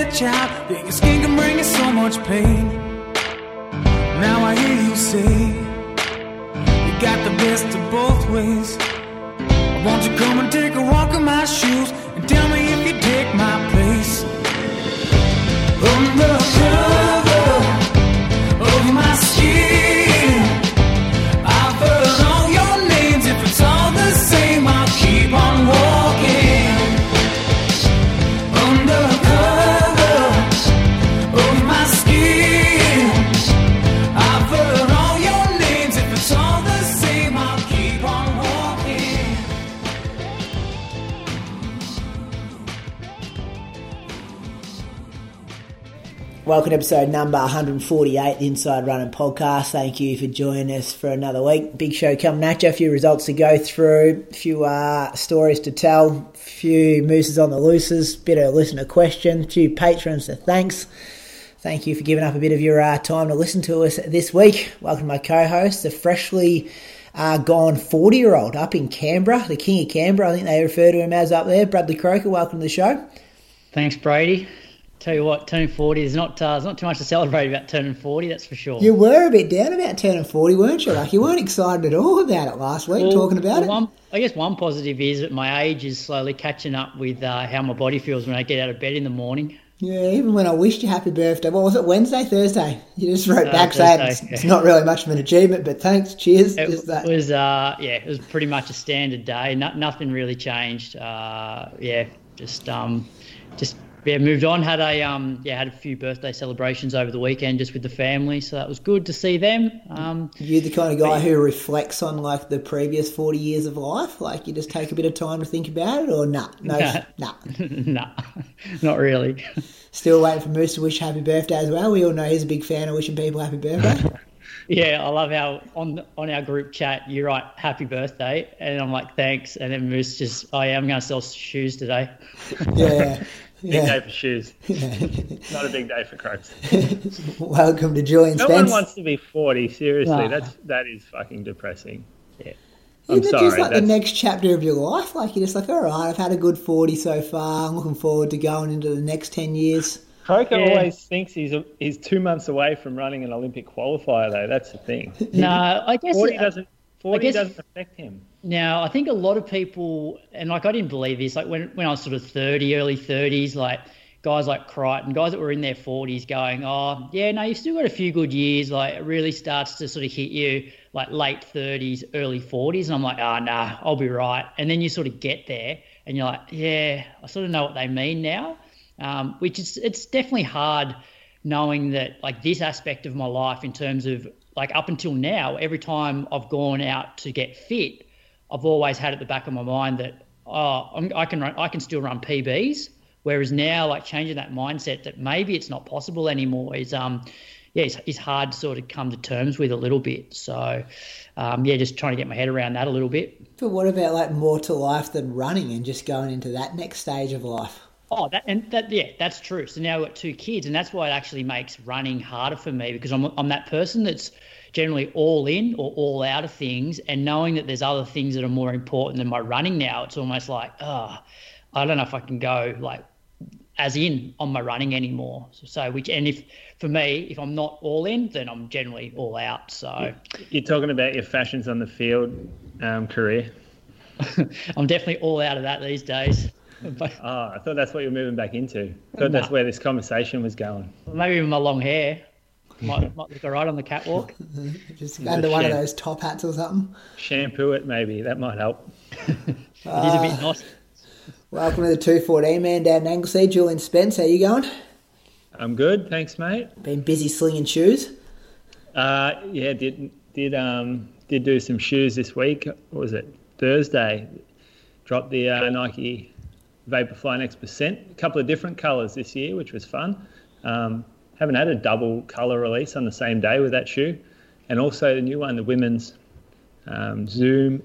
a child, that your skin can bring you so much pain. Now I hear you say you got the best of both ways. Won't you come and take a walk in my shoes and tell me if you take my place? Undercover of my skin, I've heard all your names. If it's all the same, I'll keep on walking. Undercover of my skin, I've heard all your names. If it's all the same, I'll keep on walking. Welcome to episode number 148, the Inside Running Podcast. Thank you for joining us for another week. Big show coming at you, a few results to go through, a few stories to tell, a few mooses on the looses, bit of listener question, a few patrons to thanks. Thank you for giving up a bit of your time to listen to us this week. Welcome to my co-host, the freshly gone 40-year-old up in Canberra, the King of Canberra, I think they refer to him as up there. Bradley Croker, welcome to the show. Thanks, Brady. Tell you what, turning 40 is not too much to celebrate about turning 40, that's for sure. You were a bit down about turning 40, weren't you? Like, you weren't excited at all about it last week, talking about it. I guess one positive is that my age is slowly catching up with how my body feels when I get out of bed in the morning. Yeah, even when I wished you happy birthday, what was it, Wednesday, Thursday? You just wrote back saying it's not really much of an achievement, but thanks, cheers. It was pretty much a standard day. Nothing really changed. Moved on. Had a few birthday celebrations over the weekend just with the family, so that was good to see them. You're the kind of guy who reflects on like the previous 40 years of life, like you just take a bit of time to think about it, or nah, not really. Still waiting for Moose to wish happy birthday as well. We all know he's a big fan of wishing people happy birthday. Yeah, I love how on our group chat you write happy birthday, and I'm like thanks, and then Moose just, I'm going to sell shoes today. Yeah. Big day for shoes. Not a big day for Croaks. Welcome to Julian Spence. No one wants to be 40, seriously. That is fucking depressing. Yeah. I'm sorry. Just like the next chapter of your life. Like you're just like, all right, I've had a good 40 so far. I'm looking forward to going into the next 10 years. Croker always thinks he's 2 months away from running an Olympic qualifier, though. That's the thing. No, I guess 40 doesn't affect him. Now, I think a lot of people, and like I didn't believe this, like when I was sort of 30, early 30s, like guys like Crichton, guys that were in their 40s going, oh, yeah, no, you've still got a few good years. Like it really starts to sort of hit you like late 30s, early 40s. And I'm like, nah, I'll be right. And then you sort of get there and you're like, yeah, I sort of know what they mean now, which is, it's definitely hard knowing that like this aspect of my life in terms of like up until now, every time I've gone out to get fit, I've always had at the back of my mind that I can still run PBs. Whereas now, like changing that mindset that maybe it's not possible anymore is it's hard to sort of come to terms with a little bit. So just trying to get my head around that a little bit. But what about like more to life than running and just going into that next stage of life? Oh, that's true. So now I've got 2 kids, and that's why it actually makes running harder for me because I'm that person that's generally all in or all out of things, and knowing that there's other things that are more important than my running now, it's almost like, I don't know if I can go like as in on my running anymore. If I'm not all in, then I'm generally all out. So you're talking about your fashions on the field career. I'm definitely all out of that these days. I thought that's what you're moving back into. I thought that's where this conversation was going. Maybe even my long hair. Might look all right on the catwalk. Just under one of those top hats or something. Shampoo it, maybe. That might help. It is a bit naughty. Welcome to the 214 man down in Anglesea. Julian Spence, how you going? I'm good, thanks, mate. Been busy slinging shoes? Did do some shoes this week. What was it? Thursday. Dropped the Nike Vaporfly Next Percent. A couple of different colours this year, which was fun. Haven't had a double colour release on the same day with that shoe. And also the new one, the women's Zoom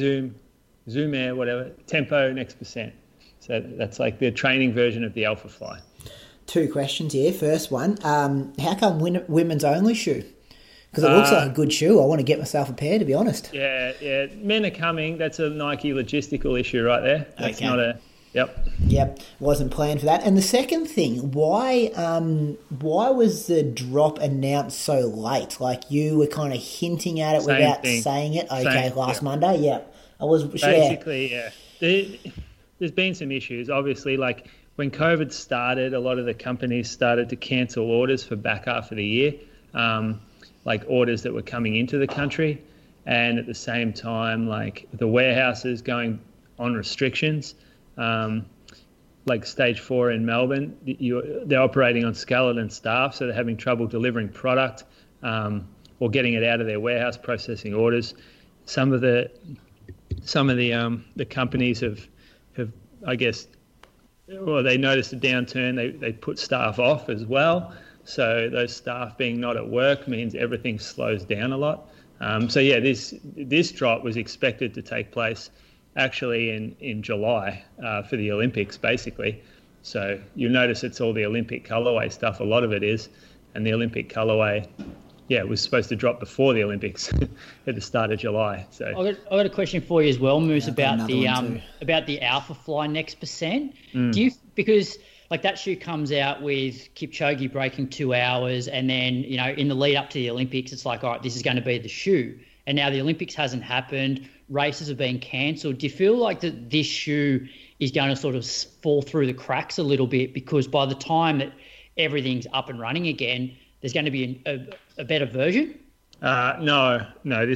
Air, whatever, Tempo Next Percent. So that's like the training version of the Alpha Fly. 2 questions here. First one, how come women's only shoe? Because it looks like a good shoe. I want to get myself a pair, to be honest. Yeah. Men are coming. That's a Nike logistical issue right there. That's Yep, wasn't planned for that. And the second thing, why was the drop announced so late? Like you were kind of hinting at it without saying it. Okay, last Monday. Yeah, I was basically There's been some issues, obviously. Like when COVID started, a lot of the companies started to cancel orders for back half of the year, like orders that were coming into the country, and at the same time, like the warehouses going on restrictions. Like Stage 4 in Melbourne, they're operating on skeleton staff, so they're having trouble delivering product or getting it out of their warehouse, processing orders. Some of the companies have I guess, well, they noticed a downturn. They put staff off as well. So those staff being not at work means everything slows down a lot. This drop was expected to take place actually in July for the Olympics, basically. So you'll notice it's all the Olympic colorway stuff. A lot of it is. And the Olympic colorway, was supposed to drop before the Olympics at the start of July. So I got a question for you as well, Moose, about the Alpha Fly Next Percent. Do you, because like that shoe comes out with Kipchoge breaking 2 hours, and then in the lead up to the Olympics, it's like, all right, this is going to be the shoe. And now the Olympics hasn't happened. Races have been cancelled. Do you feel like that this shoe is going to sort of fall through the cracks a little bit, because by the time that everything's up and running again, there's going to be a better version? No.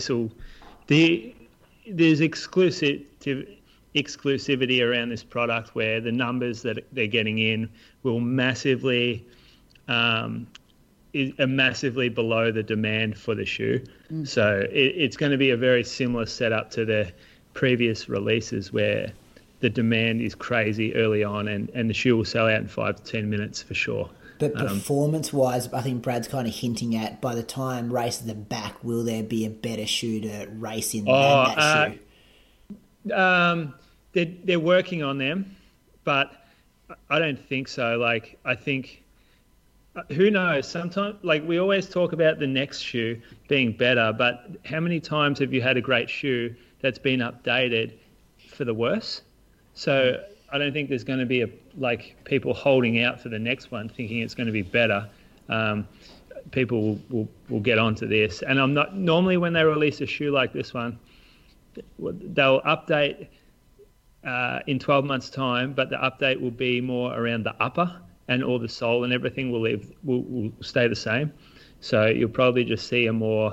There's exclusivity around this product where the numbers that they're getting in will massively are massively below the demand for the shoe. So it's going to be a very similar setup to the previous releases where the demand is crazy early on and the shoe will sell out in 5 to 10 minutes for sure. But performance-wise, I think Brad's kind of hinting at, by the time races are back, will there be a better shoe to race in than that shoe? They're working on them, but I don't think so. Like, I think, who knows? Sometimes, like, we always talk about the next shoe being better, but how many times have you had a great shoe that's been updated for the worse? So I don't think there's going to be people holding out for the next one thinking it's going to be better. People will get onto this. And I'm not normally, when they release a shoe like this one, they'll update in 12 months' time, but the update will be more around the upper, and all the sole and everything will stay the same. So you'll probably just see a more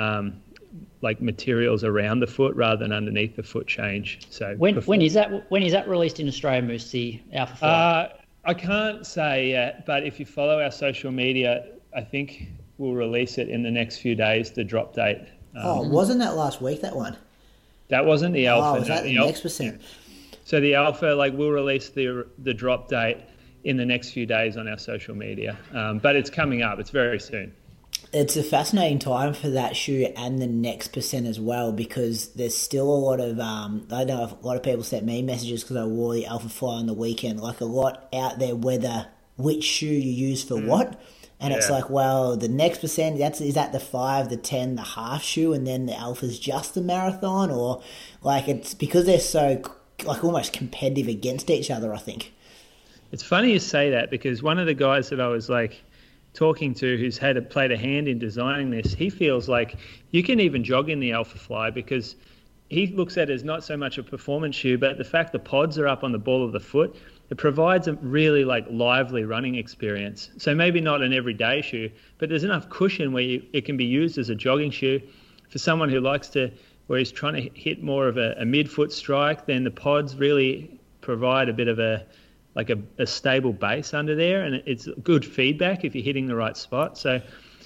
materials around the foot rather than underneath the foot change. So when is that released in Australia, Moose, the Alpha Fly? I can't say yet, but if you follow our social media, I think we'll release it in the next few days, the drop date. Wasn't that last week, that one? That wasn't the Alpha. Was that the Next Percent? Yeah. So the Alpha, we'll release the drop date in the next few days on our social media. But it's coming up. It's very soon. It's a fascinating time for that shoe and the Next Percent as well, because there's still a lot of, I know a lot of people sent me messages because I wore the Alpha Fly on the weekend, like a lot out there whether which shoe you use for what. And it's like, well, the Next Percent, is that the 5, the 10, the half shoe, and then the Alpha's just the marathon? Or it's because they're so almost competitive against each other, I think. It's funny you say that, because one of the guys that I was talking to who's played a hand in designing this, he feels like you can even jog in the Alpha Fly, because he looks at it as not so much a performance shoe, but the fact the pods are up on the ball of the foot, it provides a really lively running experience. So maybe not an everyday shoe, but there's enough cushion where it can be used as a jogging shoe. For someone who where he's trying to hit more of a midfoot strike, then the pods really provide a bit of a stable base under there, and it's good feedback if you're hitting the right spot. So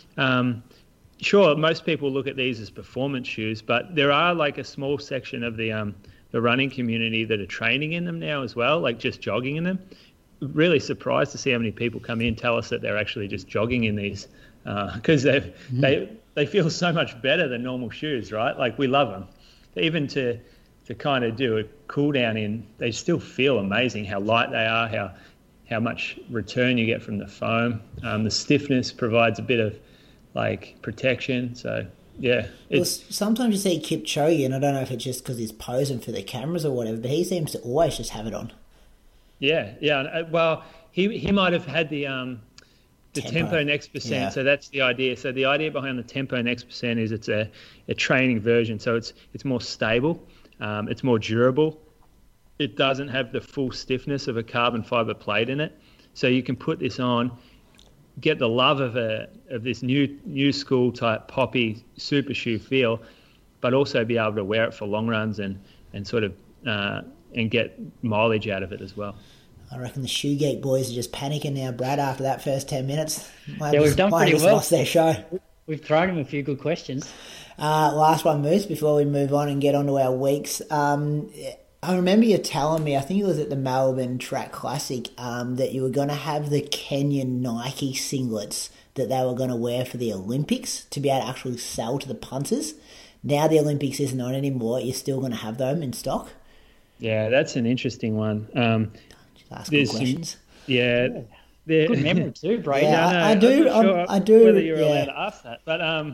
sure, most people look at these as performance shoes, but there are a small section of the running community that are training in them now as well, just jogging in them. Really surprised to see how many people come in and tell us that they're actually just jogging in these, because they feel so much better than normal shoes, right? We love them. Even to kind of do a cool down in, they still feel amazing how light they are, how much return you get from the foam. The stiffness provides a bit of protection. So yeah. Sometimes you see Kipchoge, and I don't know if it's just because he's posing for the cameras or whatever, but he seems to always just have it on. Yeah. Well, he might have had the tempo next percent. Yeah. So that's the idea. So the idea behind the tempo next percent is it's a training version. So it's more stable. It's more durable. It doesn't have the full stiffness of a carbon fiber plate in it. So you can put this on, get the love of this new school type poppy super shoe feel, but also be able to wear it for long runs and sort of and get mileage out of it as well. I reckon the Shoe Geek boys are just panicking now, Brad, after that first 10 minutes. We've done pretty well. Lost their show. We've thrown him a few good questions. Last one, Moose, before we move on and get on to our weeks. I remember you telling me, I think it was at the Melbourne Track Classic, that you were going to have the Kenyan Nike singlets that they were going to wear for the Olympics to be able to actually sell to the punters. Now the Olympics isn't on anymore. You're still going to have them in stock? Yeah, that's an interesting one. Just ask good questions. Good memory too, Brady. Yeah, no, I do. I'm not sure I do. Whether you're allowed to ask that, but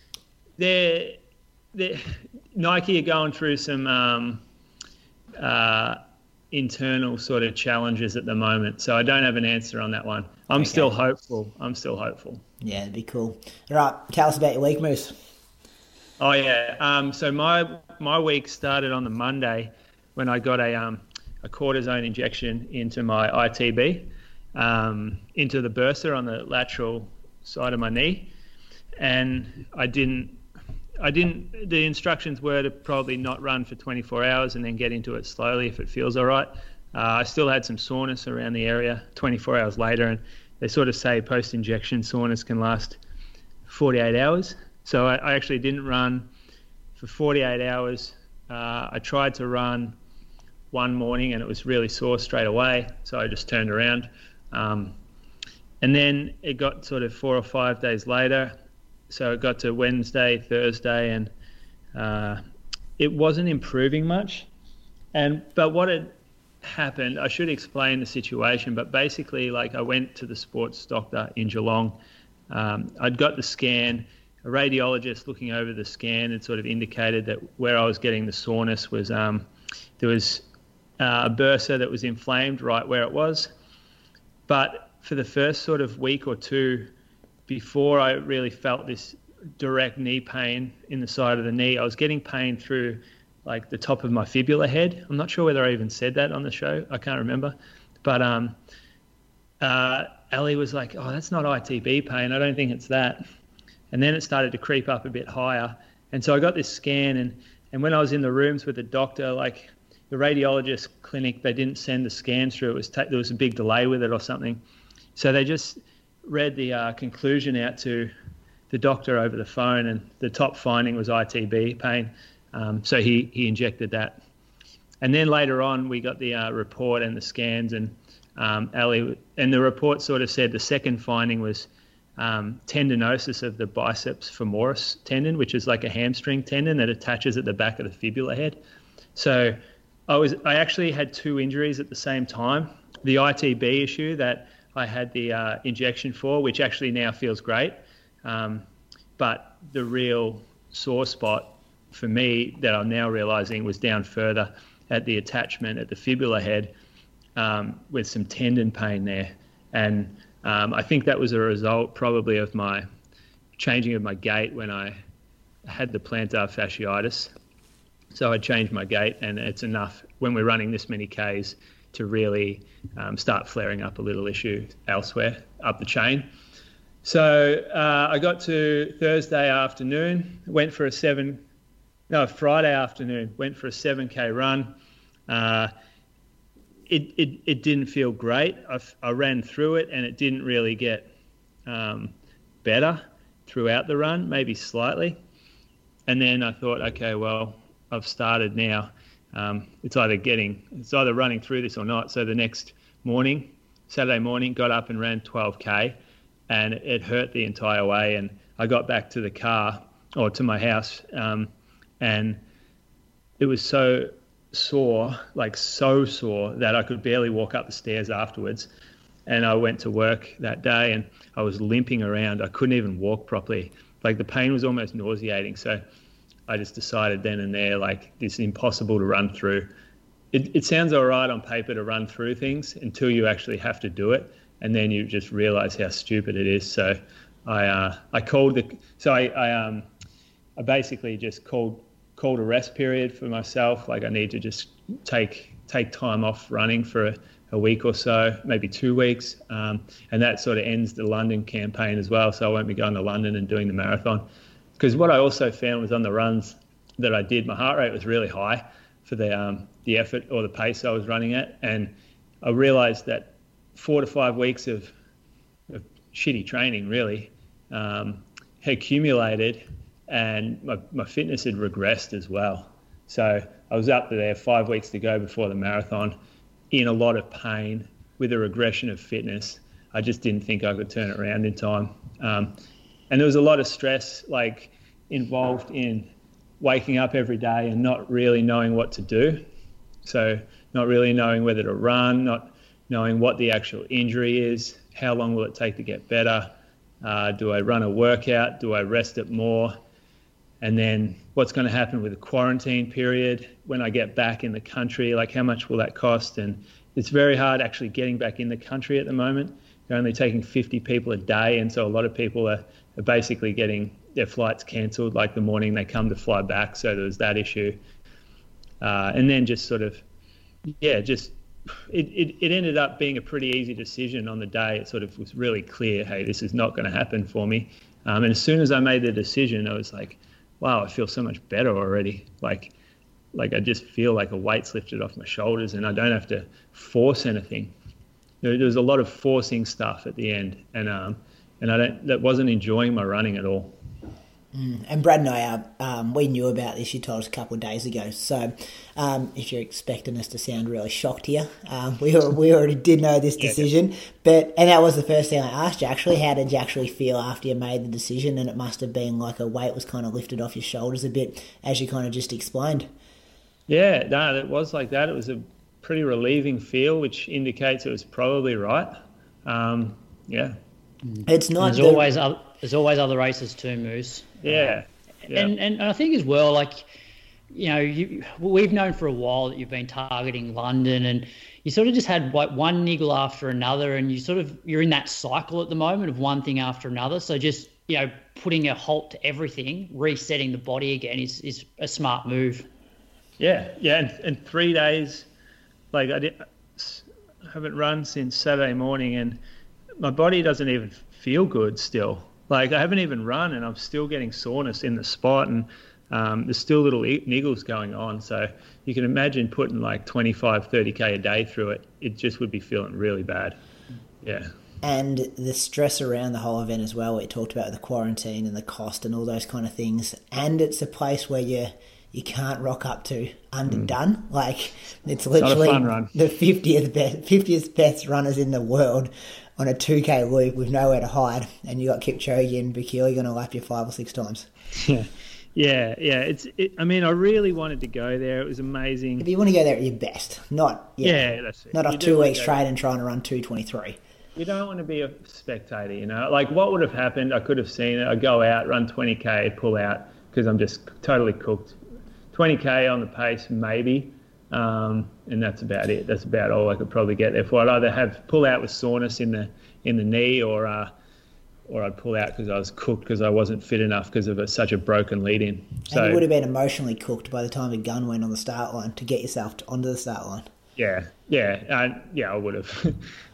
Nike are going through some internal sort of challenges at the moment, so I don't have an answer on that one. I'm still hopeful. Yeah, it'd be cool. All right, tell us about your week, Moose. Oh yeah. So my week started on the Monday when I got a cortisone injection into my ITB, into the bursa on the lateral side of my knee, and I didn't. The instructions were to probably not run for 24 hours and then get into it slowly if it feels all right. I still had some soreness around the area 24 hours later, and they sort of say post-injection soreness can last 48 hours. So I actually didn't run for 48 hours. I tried to run one morning and it was really sore straight away, so I just turned around. And then it got sort of 4 or 5 days later. So it got to Wednesday, Thursday, and it wasn't improving much. But what had happened, I should explain the situation, but basically, like, I went to the sports doctor in Geelong. I'd got the scan. A radiologist looking over the scan had sort of indicated that where I was getting the soreness was there was a bursa that was inflamed right where it was. But for the first sort of week or two, before I really felt this direct knee pain in the side of the knee, I was getting pain through like the top of my fibula head. I'm not sure whether I even said that on the show. I can't remember. But Ellie was like, oh, that's not ITB pain. I don't think it's that. And then it started to creep up a bit higher. And so I got this scan, and when I was in the rooms with the doctor, like the radiologist clinic, they didn't send the scans through. There was a big delay with it or something. So they just read the conclusion out to the doctor over the phone, and the top finding was ITB pain. So he injected that. And then later on, we got the report and the scans, and the report sort of said the second finding was tendinosis of the biceps femoris tendon, which is like a hamstring tendon that attaches at the back of the fibula head. So I actually had two injuries at the same time. The ITB issue that I had the injection for, which actually now feels great. But the real sore spot for me that I'm now realizing was down further at the attachment at the fibula head, with some tendon pain there. And I think that was a result probably of my changing of my gait when I had the plantar fasciitis. So I changed my gait, and it's enough when we're running this many Ks to really start flaring up a little issue elsewhere up the chain. So I got to Thursday afternoon, Friday afternoon, went for a 7K run. It didn't feel great. I ran through it, and it didn't really get better throughout the run, maybe slightly. And then I thought, okay, well, I've started now. It's either running through this or not. So the next morning, Saturday morning, got up and ran 12K, and it hurt the entire way. And I got back to the car, or to my house, and it was so sore that I could barely walk up the stairs afterwards. And I went to work that day, and I was limping around. I couldn't even walk properly. Like, the pain was almost nauseating. So I just decided then and there, like, this is impossible to run through. it sounds all right on paper to run through things until you actually have to do it, and then you just realize how stupid it is. So I basically just called a rest period for myself. Like I need to just take time off running for a week or so, maybe 2 weeks, and that sort of ends the London campaign as well. So I won't be going to London and doing the marathon, because what I also found was on the runs that I did, my heart rate was really high for the effort or the pace I was running at, and I realised that 4 to 5 weeks of shitty training really had accumulated, and my fitness had regressed as well. So I was up there 5 weeks to go before the marathon, in a lot of pain with a regression of fitness. I just didn't think I could turn it around in time. And there was a lot of stress like involved in waking up every day and not really knowing what to do. So not really knowing whether to run, not knowing what the actual injury is, how long will it take to get better, do I run a workout, do I rest it more, and then what's going to happen with the quarantine period when I get back in the country, like how much will that cost? And it's very hard actually getting back in the country at the moment. They're only taking 50 people a day, and so a lot of people are basically getting their flights cancelled like the morning they come to fly back. So there was that issue. And then just sort of, it ended up being a pretty easy decision on the day. It sort of was really clear, hey, this is not going to happen for me. And as soon as I made the decision, I was like, wow, I feel so much better already. Like I just feel like a weight's lifted off my shoulders and I don't have to force anything. There was a lot of forcing stuff at the end, and that wasn't enjoying my running at all. And Brad and I, we knew about this. You told us a couple of days ago. So, if you're expecting us to sound really shocked here, we already did know this decision. And that was the first thing I asked you. Actually, how did you actually feel after you made the decision? And it must have been like a weight was kind of lifted off your shoulders a bit, as you kind of just explained. Yeah, no, it was like that. It was a pretty relieving feel, which indicates it was probably right. Yeah. It's not. There's always other races too, Moose. Yeah. And I think as well, like, you know, we've known for a while that you've been targeting London, and you sort of just had like one niggle after another, and you're in that cycle at the moment of one thing after another. So just, you know, putting a halt to everything, resetting the body again is a smart move. Yeah. And 3 days, like I haven't run since Saturday morning, and my body doesn't even feel good still. Like I haven't even run and I'm still getting soreness in the spot, and there's still little niggles going on. So you can imagine putting like 25, 30K a day through it. It just would be feeling really bad. Yeah. And the stress around the whole event as well, we talked about the quarantine and the cost and all those kind of things. And it's a place where you can't rock up to underdone. Like it's literally not a fun run. The 50th best runners in the world on a 2K loop with nowhere to hide, and you got Kipchoge and Bekele going to lap you 5 or 6 times. Yeah. I mean, I really wanted to go there. It was amazing. If you want to go there at your best, not that's it. Not a 2 weeks trade and trying to run 2:23. You don't want to be a spectator, you know. Like what would have happened? I could have seen it. I go out, run 20K, pull out because I'm just totally cooked. 20K on the pace, maybe. And that's about it. That's about all I could probably get there for. I'd either pull out with soreness in the knee, or I'd pull out because I was cooked because I wasn't fit enough because of such a broken lead-in. So, and you would have been emotionally cooked by the time the gun went on the start line to get yourself onto the start line. I would have.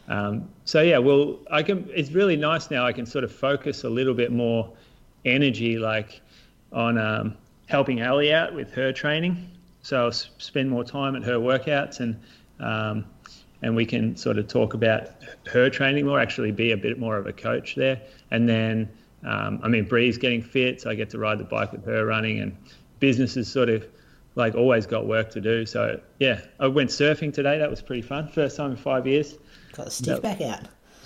Well, I can. It's really nice now. I can sort of focus a little bit more energy, like on helping Ali out with her training. So I'll spend more time at her workouts, and we can sort of talk about her training more, actually be a bit more of a coach there. And then, Bree's getting fit, so I get to ride the bike with her running, and business is sort of like always got work to do. So, yeah, I went surfing today. That was pretty fun. First time in 5 years. Got the stick back out.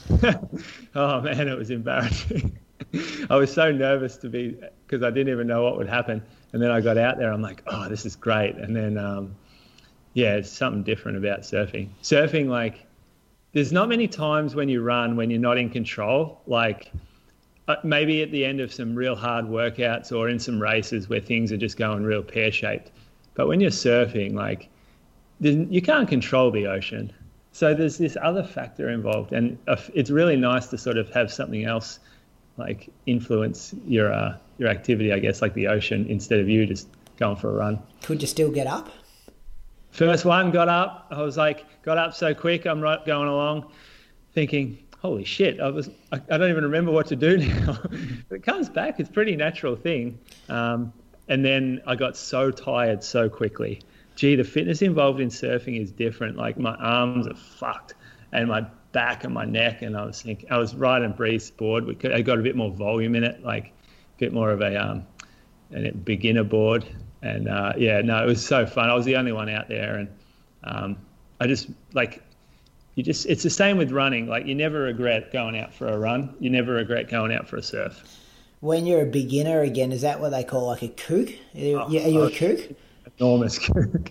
Oh, man, it was embarrassing. I was so nervous because I didn't even know what would happen. And then I got out there, I'm like, oh, this is great. And then, it's something different about surfing. Surfing, like, there's not many times when you run when you're not in control. Like, maybe at the end of some real hard workouts or in some races where things are just going real pear-shaped. But when you're surfing, like, you can't control the ocean. So there's this other factor involved, and it's really nice to sort of have something else like influence your activity, I guess, like the ocean, instead of you just going for a run. Could you still get up? First one, got up. I was like, got up so quick. I'm right going along, thinking, holy shit! I don't even remember what to do now. It comes back. It's a pretty natural thing. And then I got so tired so quickly. Gee, the fitness involved in surfing is different. Like my arms are fucked, and my back and my neck. And I was thinking, I was riding Breeze board. I got a bit more volume in it, like a bit more of a beginner board. And it was so fun. I was the only one out there, and I just like. It's the same with running. Like, you never regret going out for a run. You never regret going out for a surf. When you're a beginner, again, is that what they call like a kook? Are you a kook? Enormous kook.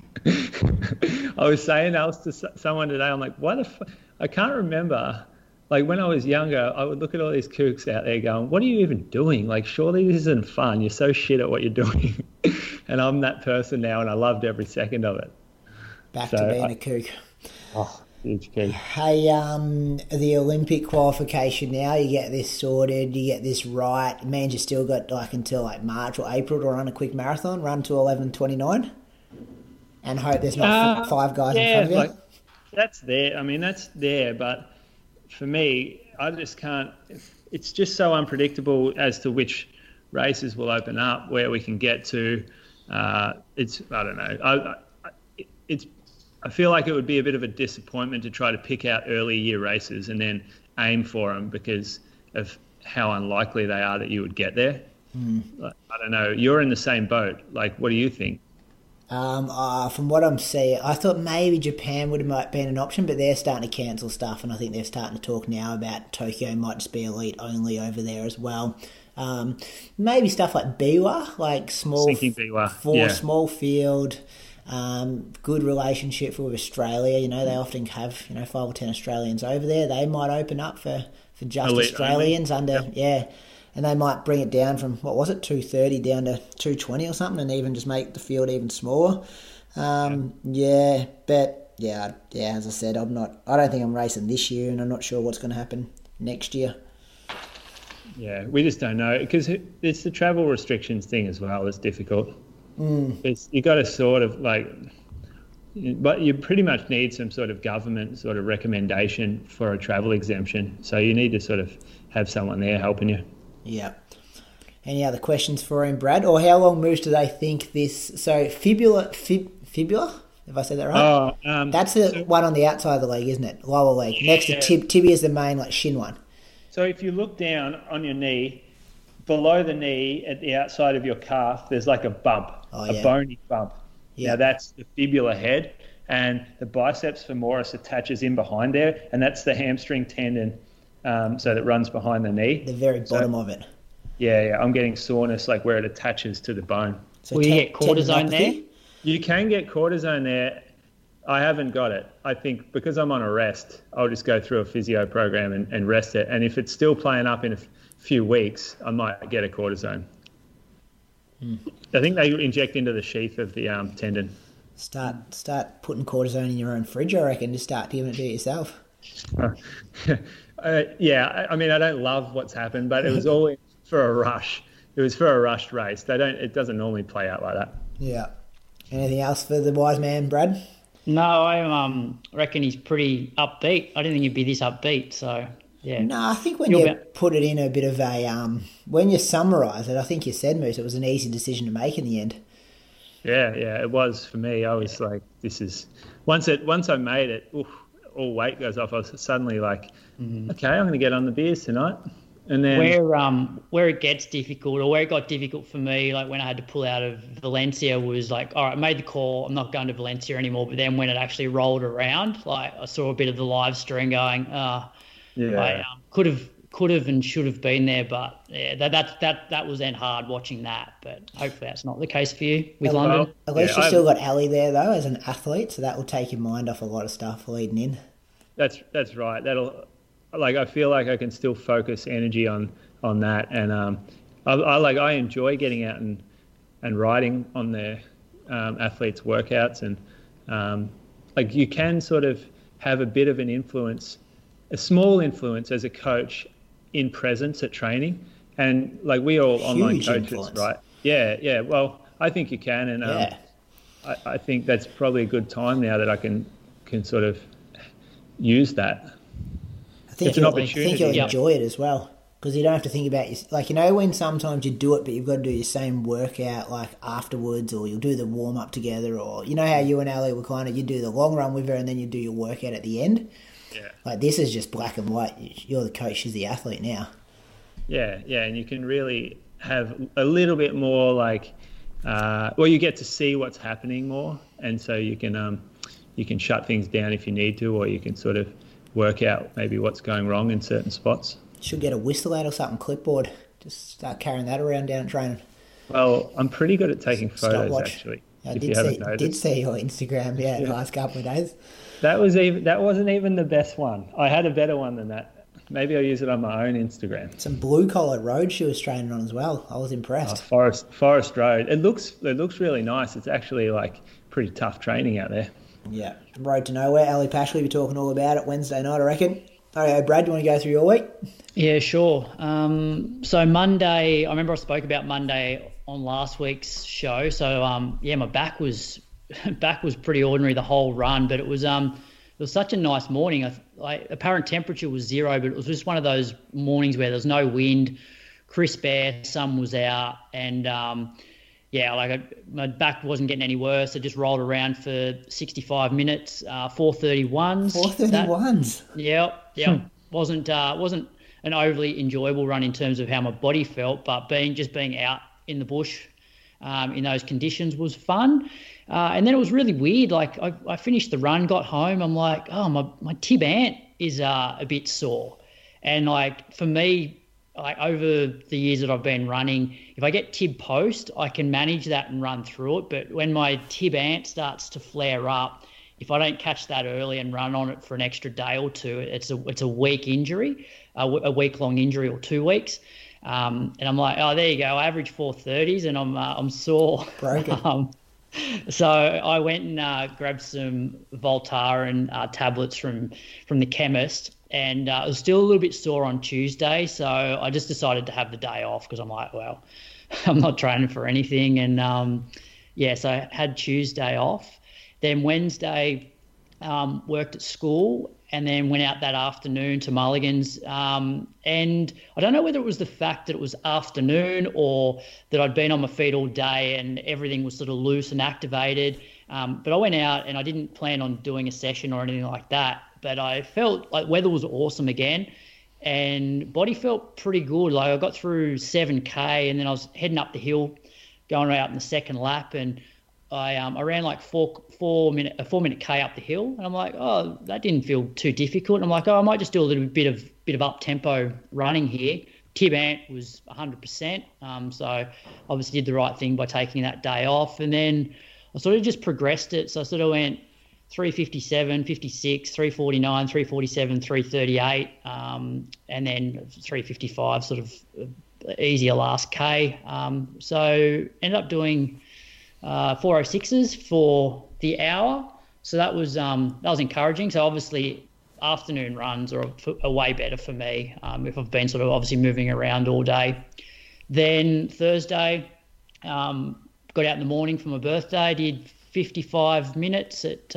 I was saying else to someone today, I'm like, what the fuck? I can't remember. Like, when I was younger, I would look at all these kooks out there going, what are you even doing? Like, surely this isn't fun. You're so shit at what you're doing. And I'm that person now, and I loved every second of it. Back to being a kook. Oh. Hey, the Olympic qualification now, you get this sorted, you get this right. Means you still got like until like March or April to run a quick marathon, run to 11:29, and hope there's not 5 guys in front of you. Like, that's there. I mean, that's there, but for me, I just can't. It's just so unpredictable as to which races will open up, where we can get to. I don't know. I feel like it would be a bit of a disappointment to try to pick out early year races and then aim for them because of how unlikely they are that you would get there. Like, I don't know. You're in the same boat. Like, what do you think? From what I'm seeing, I thought maybe Japan would have been an option, but they're starting to cancel stuff, and I think they're starting to talk now about Tokyo might just be elite only over there as well. Maybe stuff like Biwa, like small field. Good relationship with Australia. You know, they often have 5 or 10 Australians over there. They might open up for just elite Australians only. And they might bring it down from, what was it, 230 down to 220 or something, and even just make the field even smaller. As I said, I don't think I'm racing this year, and I'm not sure what's going to happen next year. Yeah, we just don't know, because it's the travel restrictions thing as well that's difficult. You got to sort of but you pretty much need some sort of government sort of recommendation for a travel exemption. So you need to sort of have someone there helping you. Yeah. Any other questions for him, Brad? Or how long moves do they think this? So fibula, if I said that right? That's the one on the outside of the leg, isn't it? Lower leg. Next to tibia is the main shin one. So if you look down on your knee, below the knee at the outside of your calf, there's like a bump. A bony bump. Yeah. Now that's the fibula head, and the biceps femoris attaches in behind there, and that's the hamstring tendon, so that runs behind the knee. The very bottom of it. Yeah, I'm getting soreness like where it attaches to the bone. So will you get cortisone there? You can get cortisone there. I haven't got it. I think because I'm on a rest, I'll just go through a physio program and rest it. And if it's still playing up in a few weeks, I might get a cortisone. I think they inject into the sheath of the tendon. Start putting cortisone in your own fridge, I reckon. Just start giving it to yourself. I mean, I don't love what's happened, but it was all for a rush. It was for a rushed race. It doesn't normally play out like that. Yeah. Anything else for the wise man, Brad? No, I reckon he's pretty upbeat. I didn't think he'd be this upbeat, so... Yeah. No, I think when you put it in a bit of a... when you summarise it, I think you said, Moose, it was an easy decision to make in the end. Yeah, it was for me. I was like, this is... Once I made it, all weight goes off. I was suddenly like, okay, I'm going to get on the beers tonight. And then... Where it gets difficult, or where it got difficult for me, like when I had to pull out of Valencia, was like, all right, I made the call, I'm not going to Valencia anymore. But then when it actually rolled around, like I saw a bit of the live stream going... I could have and should have been there, but that was then hard watching that. But hopefully that's not the case for you with London. At least you still got Ali there though as an athlete, so that will take your mind off a lot of stuff leading in. That's right. I feel like I can still focus energy on that, and I enjoy getting out and riding on the athletes' workouts, and like you can sort of have a bit of an influence, a small influence as a coach in presence at training. And like we all online coaches, influence. right? Yeah. Well, I think you can. And I think that's probably a good time now that I can sort of use that. I think It's an opportunity. you'll enjoy it as well. Because you don't have to think about when sometimes you do it, but you've got to do your same workout like afterwards, or you'll do the warm up together, or you know how you and Ali were kind of, you do the long run with her and then you do your workout at the end. Yeah. Like this is just black and white. You're the coach, she's the athlete now. Yeah, and you can really have a little bit more like, you get to see what's happening more, and so you can shut things down if you need to, or you can sort of work out maybe what's going wrong in certain spots. Should get a whistle out or something, clipboard. Just start carrying that around down at training. Well, I'm pretty good at taking photos, Stopwatch. actually. I if you haven't noticed. did see your Instagram, the last couple of days. That wasn't even the best one. I had a better one than that. Maybe I'll use it on my own Instagram. Some blue collar road she was training on as well. I was impressed. Forest Road. It looks really nice. It's actually like pretty tough training out there. Yeah, Road to Nowhere. Ali Pash will be talking all about it Wednesday night, I reckon. Okay, Brad, do you want to go through your week? Yeah, sure. So Monday, I remember I spoke about Monday on last week's show. So my back was pretty ordinary the whole run, but it was such a nice morning. Apparent temperature was 0, but it was just one of those mornings where there's no wind, crisp air, sun was out, and my back wasn't getting any worse. I just rolled around for 65 minutes, 4:31s. 4:31s. Yeah. Wasn't an overly enjoyable run in terms of how my body felt, but being out in the bush in those conditions was fun. And then it was really weird. Like I finished the run, got home. I'm like, oh, my tib ant is a bit sore. And like for me, like over the years that I've been running, if I get tib post, I can manage that and run through it. But when my tib ant starts to flare up, if I don't catch that early and run on it for an extra day or two, it's a week injury, a week-long injury or 2 weeks. And I'm like, oh, there you go. I average 4:30s and I'm sore. Broken. So I went and grabbed some Voltaren tablets from the chemist, and it was still a little bit sore on Tuesday. So I just decided to have the day off because I'm like, well, I'm not training for anything. And so I had Tuesday off. Then Wednesday, worked at school, and then went out that afternoon to Mulligan's. And I don't know whether it was the fact that it was afternoon or that I'd been on my feet all day and everything was sort of loose and activated. But I went out and I didn't plan on doing a session or anything like that. But I felt like weather was awesome again, and body felt pretty good. Like I got through 7K, and then I was heading up the hill, going out in the second lap, and I ran like a 4 minute K up the hill, and I'm like, oh, that didn't feel too difficult. And I'm like, oh, I might just do a little bit of up tempo running here. Tib ant was 100%, so obviously did the right thing by taking that day off. And then I sort of just progressed it. So I sort of went 357, 56, 349, 347, 338, and then 355, sort of easier last K. So ended up doing 406s for the hour. So that was encouraging. So obviously afternoon runs are way better for me if I've been sort of obviously moving around all day. Then Thursday, got out in the morning for my birthday, did 55 minutes at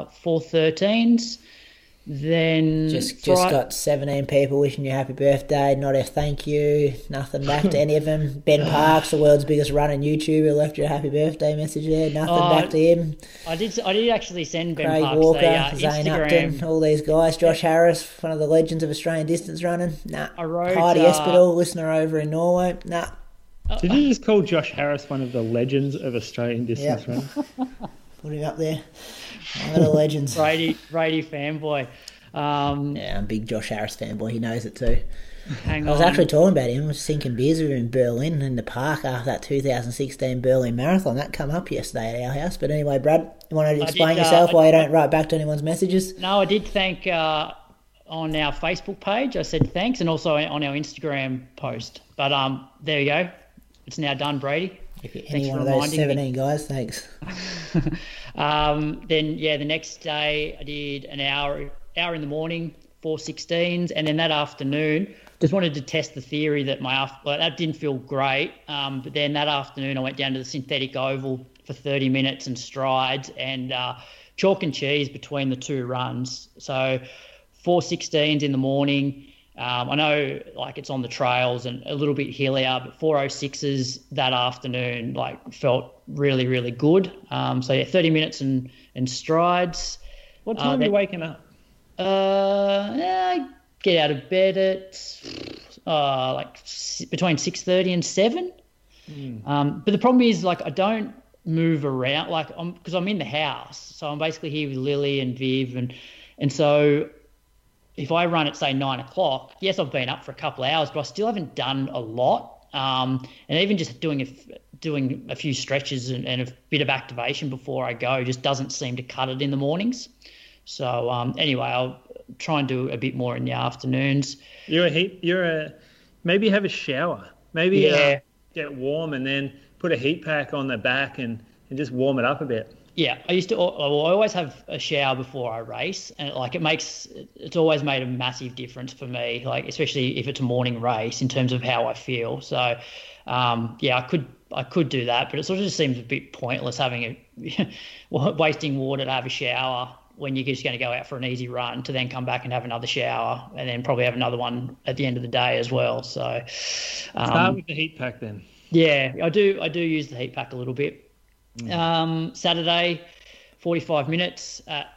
4:13s. Then just got 17 people wishing you happy birthday, not a thank you, nothing back to any of them. Ben Parks, the world's biggest running YouTuber, left you a happy birthday message there, nothing back to him. I did actually send Ben Craig Parks Walker, a Zane Instagram. Upton, all these guys. Josh Harris, one of the legends of Australian distance running. Nah. I wrote, Heidi Espedal, listener over in Norway. Nah. Did you just call Josh Harris one of the legends of Australian distance running? Put him up there. One of the legends. Brady fanboy. I'm a big Josh Harris fanboy. He knows it too. I was actually talking about him. I was sinking beers with him in Berlin in the park after that 2016 Berlin Marathon. That come up yesterday at our house. But anyway, Brad, you want to explain yourself why you don't write back to anyone's messages? No, I did thank on our Facebook page. I said thanks, and also on our Instagram post. But there you go. It's now done, Brady. Any one of those 17 guys, thanks. Then the next day I did an hour in the morning, 4:16s, and then that afternoon just wanted to test the theory that that didn't feel great. But then that afternoon I went down to the synthetic oval for 30 minutes and strides, and chalk and cheese between the two runs. So 4:16s in the morning. I know like it's on the trails and a little bit hillier, but 4:06s that afternoon felt really, really good. 30 minutes and strides. What time are you waking up? I get out of bed at between 6:30 and 7. But the problem is I don't move around because I'm in the house, so I'm basically here with Lily and Viv, and so if I run at say 9 o'clock, yes, I've been up for a couple of hours, but I still haven't done a lot. And even just doing a few stretches and a bit of activation before I go just doesn't seem to cut it in the mornings. So anyway, I'll try and do a bit more in the afternoons. Maybe have a shower. Maybe get warm and then put a heat pack on the back and just warm it up a bit. Yeah, I always have a shower before I race, and it's always made a massive difference for me, especially if it's a morning race in terms of how I feel. So, I could do that, but it sort of just seems a bit pointless wasting water to have a shower when you're just going to go out for an easy run to then come back and have another shower and then probably have another one at the end of the day as well. So, start with the heat pack then. Yeah, I do use the heat pack a little bit. Saturday, 45 minutes at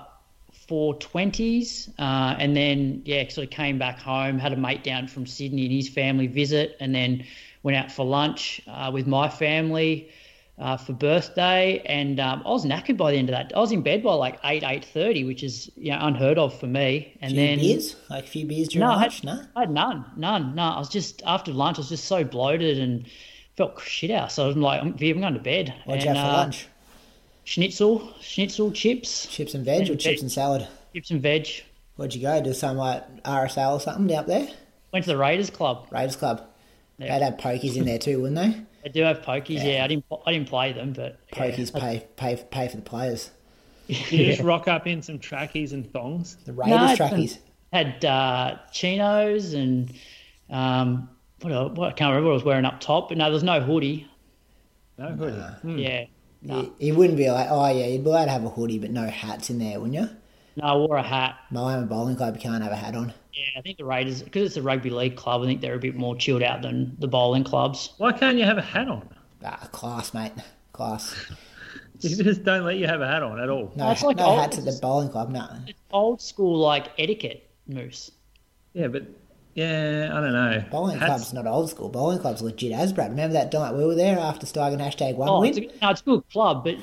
4:20s, and then sort of came back home, had a mate down from Sydney and his family visit, and then went out for lunch with my family for birthday, and I was knackered by the end of that. I was in bed by 8:30, which is unheard of for me. And a few beers during lunch? I had none. I was just after lunch. I was just so bloated and felt shit out. So I'm like, I'm going to bed. What'd you have for lunch? Schnitzel, chips. Chips and veg or chips and salad? Chips and veg. Where'd you go? Do some RSL or something out there? Went to the Raiders Club. Raiders Club. Yeah. They'd have pokies in there too, wouldn't they? They do have pokies, yeah. I didn't play them, but pokies pay for the players. You just rock up in some trackies and thongs. The Raiders trackies. Had chinos and what I can't remember what I was wearing up top, but no, there's no hoodie. No hoodie. Yeah. No. You wouldn't be like, you'd be allowed to have a hoodie, but no hats in there, wouldn't you? No, I wore a hat. Miami Bowling Club, you can't have a hat on. Yeah, I think the Raiders, because it's a rugby league club, I think they're a bit more chilled out than the bowling clubs. Why can't you have a hat on? Class, mate. Class. You just don't let you have a hat on at all. No, no hats at the bowling club, no. It's old school, etiquette, Moose. Yeah, but... Yeah, I don't know. Bowling club's not old school. Bowling club's legit as Brad. Remember that night we were there after Steigen #1 win? It's a good club, but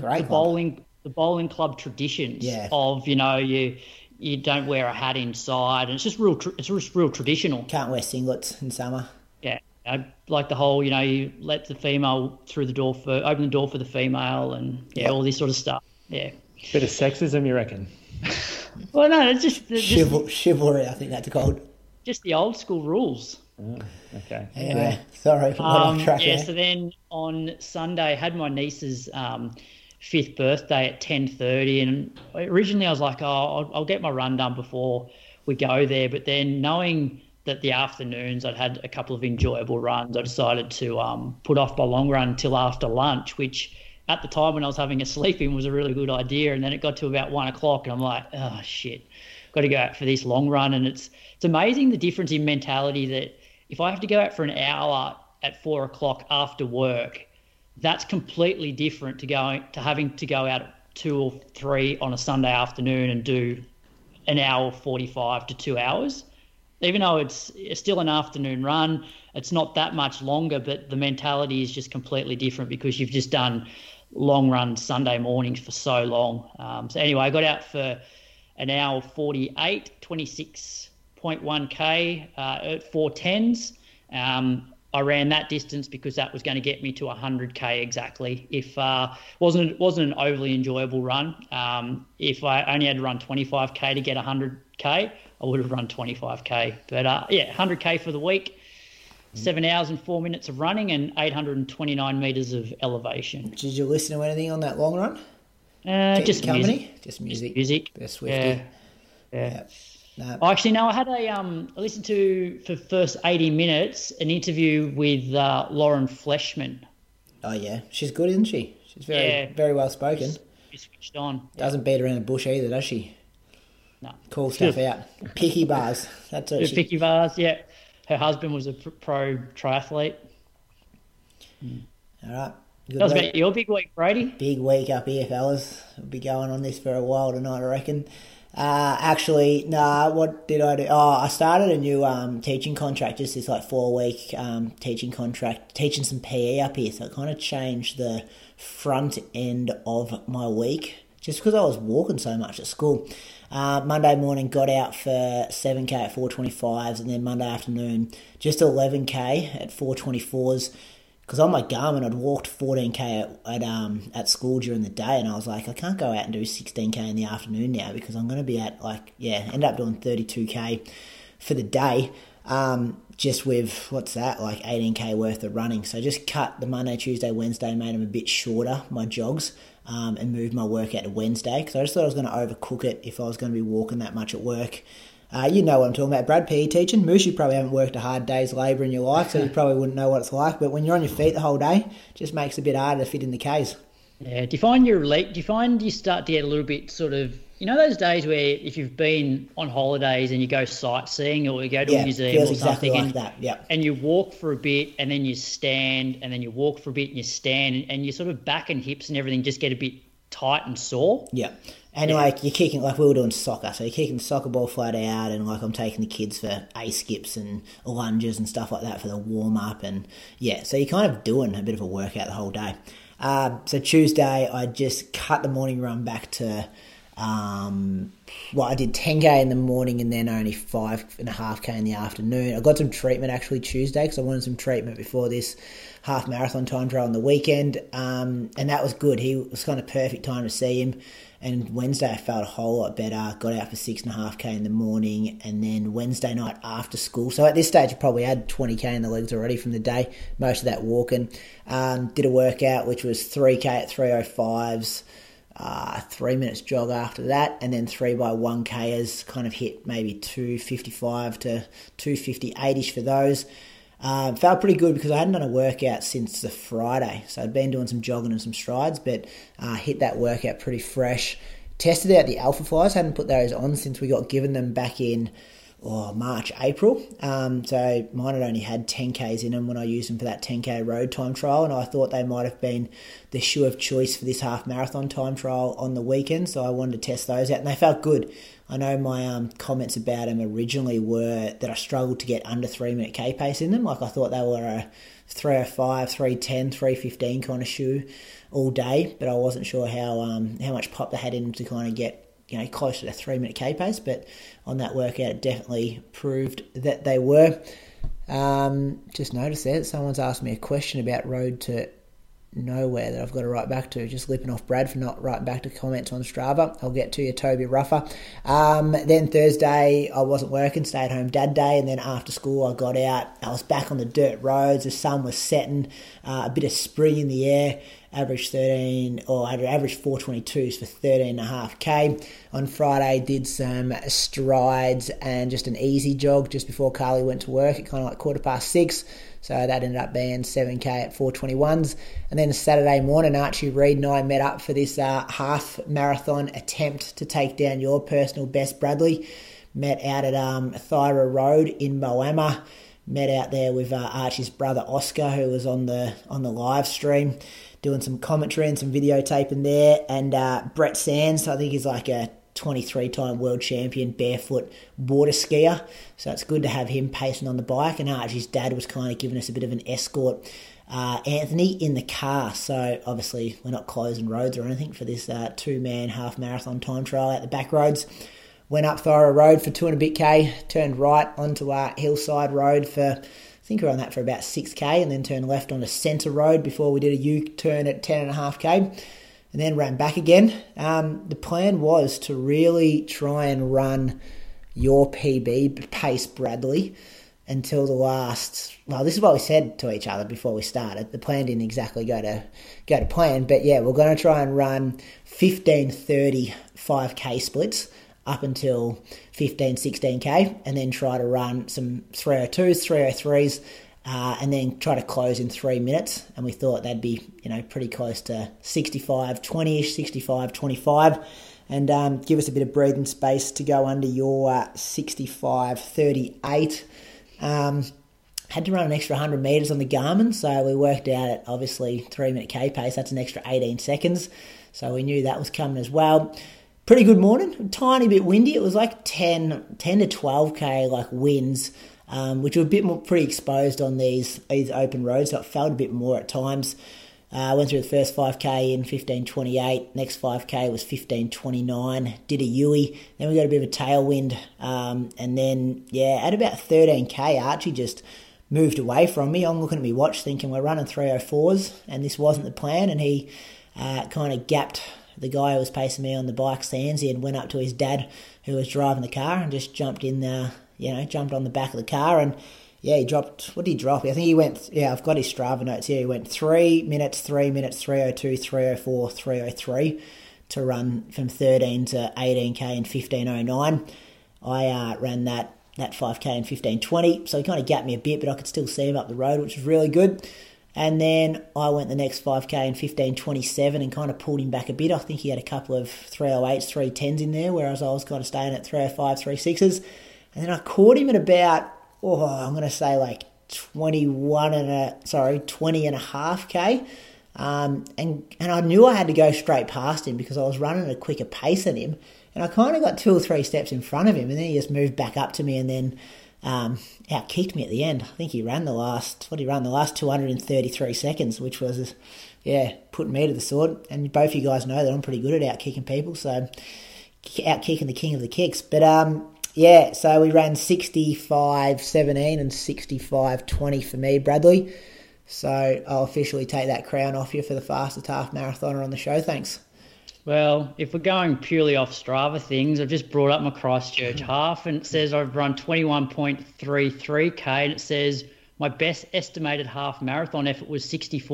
the bowling club traditions of you don't wear a hat inside, and it's just real traditional. Can't wear singlets in summer. Yeah, like the whole you let the female through the door open the door for the female, and all this sort of stuff. Yeah, bit of sexism, you reckon? Well, no, it's just chivalry. I think that's called. Just the old school rules. Oh, okay. Anyway, sorry for off track. So then on Sunday, I had my niece's 5th birthday at 10:30, and originally I was like, I'll get my run done before we go there. But then knowing that the afternoons I'd had a couple of enjoyable runs, I decided to put off my long run until after lunch, which at the time when I was having a sleep in was a really good idea. And then it got to about 1 o'clock, and I'm like, oh shit, got to go out for this long run. And it's amazing the difference in mentality that if I have to go out for an hour at 4 o'clock after work, that's completely different to having to go out at 2 or 3 on a Sunday afternoon and do an hour 45 to 2 hours. Even though it's still an afternoon run, it's not that much longer, but the mentality is just completely different because you've just done long run Sunday mornings for so long. So anyway, I got out for an hour 48, 26.1K at 4:10s. I ran that distance because that was going to get me to 100K exactly. If wasn't an overly enjoyable run. If I only had to run 25K to get 100K, I would have run 25K. But 100K for the week. 7 hours and 4 minutes of running and 829 metres of elevation. Did you listen to anything on that long run? Just company? music. Just music. Music. Best Swifty. Yeah. No. Actually, no, I had I listened to, for the first 80 minutes, an interview with Lauren Fleshman. Oh, yeah. She's good, isn't she? She's very well spoken. She's switched on. Doesn't beat around the bush either, does she? No. Cool stuff out. Picky bars. That's what Picky bars, yeah. Her husband was a pro triathlete. All right. Good That was week. about your big week, Brady. Big week up here, fellas. We'll be going on this for a while tonight, I reckon. Actually, what did I do? Oh, I started a new teaching contract, just this 4-week teaching contract, teaching some PE up here. So it kind of changed the front end of my week, just because I was walking so much at school. Monday morning got out for 7K at 4:25s, and then Monday afternoon just 11K at 4:24s. Because on my Garmin, I'd walked 14K at school during the day, and I was like, I can't go out and do 16K in the afternoon now because I'm going to be at ended up doing 32K for the day, just with, 18K worth of running. So just cut the Monday, Tuesday, Wednesday, made them a bit shorter, my jogs, and moved my workout to Wednesday because I just thought I was going to overcook it if I was going to be walking that much at work. You know what I'm talking about, Brad, PE teaching. Moose, you probably haven't worked a hard day's labour in your life, so you probably wouldn't know what it's like. But when you're on your feet the whole day, it just makes it a bit harder to fit in the Ks. Yeah. Do you find you start to get a little bit sort of, those days where if you've been on holidays and you go sightseeing or you go to a museum feels or exactly something like that. Yep. And you walk for a bit and then you stand and then you walk for a bit and you stand and your sort of back and hips and everything just get a bit tight and sore. Yeah. And you're kicking, we were doing soccer, so you're kicking the soccer ball flat out, and I'm taking the kids for A-skips and lunges and stuff like that for the warm-up, and so you're kind of doing a bit of a workout the whole day. So Tuesday, I just cut the morning run back to, I did 10K in the morning and then only 5.5K in the afternoon. I got some treatment actually Tuesday because I wanted some treatment before this half marathon time trial on the weekend, and that was good. It was kind of perfect time to see him. And Wednesday I felt a whole lot better, got out for 6.5K in the morning, and then Wednesday night after school. So at this stage I probably had 20K in the legs already from the day, most of that walking. Did a workout which was 3K at 3:05s, 3 minutes jog after that, and then 3x1Kers, kind of hit maybe 2:55 to 2:58ish for those. Felt pretty good because I hadn't done a workout since the Friday. So I'd been doing some jogging and some strides, but hit that workout pretty fresh. Tested out the Alpha Flies, hadn't put those on since we got given them back in March, April. So mine had only had 10Ks in them when I used them for that 10K road time trial, and I thought they might have been the shoe of choice for this half marathon time trial on the weekend, so I wanted to test those out, and they felt good. I know my comments about them originally were that I struggled to get under 3 minute K pace in them. I thought they were a 3:05, 3:10, 3:15 kind of shoe all day, but I wasn't sure how much pop they had in them to kind of get closer to 3 minute K pace. But on that workout, it definitely proved that they were. Just noticed there that someone's asked me a question about Road to Nowhere that I've got to write back to. Just slipping off Brad for not writing back to comments on Strava. I'll get to you, Toby Ruffer. Then Thursday I wasn't working, stay at home dad day, and then after school I got out. I was back on the dirt roads, the sun was setting, a bit of spring in the air. Average 4:22s for 13.5K. On Friday, did some strides and just an easy jog just before Carly went to work at kind of 6:15. So that ended up being 7K at 4:21s. And then Saturday morning, Archie Reed and I met up for this half marathon attempt to take down your personal best, Bradley. Met out at Thyra Road in Moama. Met out there with Archie's brother Oscar, who was on the live stream, doing some commentary and some videotaping there. And Brett Sands, I think he's like a 23-time world champion barefoot water skier. So it's good to have him pacing on the bike. And Archie's dad was kind of giving us a bit of an escort. Anthony in the car. So obviously we're not closing roads or anything for this 2-man half marathon time trial out the back roads. Went up Thyra Road for 2 and a bit K, turned right onto Hillside Road for, I think we were on that for about 6K, and then turned left onto Centre Road before we did a U-turn at 10.5K, and then ran back again. The plan was to really try and run your PB pace, Bradley, until the last. Well, this is what we said to each other before we started. The plan didn't exactly go to plan, but yeah, we're going to try and run 15-30 5K splits up until 15, 16K, and then try to run some 302s, 303s, and then try to close in 3 minutes. And we thought that'd be, pretty close to 65-20-ish, 65-25, and give us a bit of breathing space to go under your 65-38. Had to run an extra 100 metres on the Garmin, so we worked out at obviously 3-minute K pace. That's an extra 18 seconds, so we knew that was coming as well. Pretty good morning, a tiny bit windy. It was like 10 to 12K like winds, which were a bit more pretty exposed on these open roads, so it felt a bit more at times. Went through the first 5K in 15:28. Next 5K was 15:29. Did a Yui. Then we got a bit of a tailwind. And then, at about 13K, Archie just moved away from me. I'm looking at my watch thinking we're running 304s, and this wasn't the plan. And he kind of gapped the guy who was pacing me on the bike, Sandsy, and went up to his dad who was driving the car and just jumped in there, jumped on the back of the car. And he dropped, what did he drop? I think he went, I've got his Strava notes here. He went 3 minutes, 302, 304, 303 to run from 13 to 18K in 15:09. I ran that 5K in 15:20, so he kind of gapped me a bit, but I could still see him up the road, which was really good. And then I went the next 5K in 15:27 and kind of pulled him back a bit. I think he had a couple of 308s, 310s in there, whereas I was kind of staying at 305, 36s. And then I caught him at about, I'm going to say like 20 and a half K. And I knew I had to go straight past him because I was running at a quicker pace than him. And I kind of got 2 or 3 steps in front of him, and then he just moved back up to me and then out-kicked me at the end. I think he ran the last 233 seconds, which was, putting me to the sword. And both of you guys know that I'm pretty good at out-kicking people, so out-kicking the king of the kicks. But, so we ran 65-17 and 65-20 for me, Bradley. So I'll officially take that crown off you for the fastest half marathoner on the show. Thanks. Well, if we're going purely off Strava things, I've just brought up my Christchurch half, and it says I've run 21.33K, and it says my best estimated half marathon effort was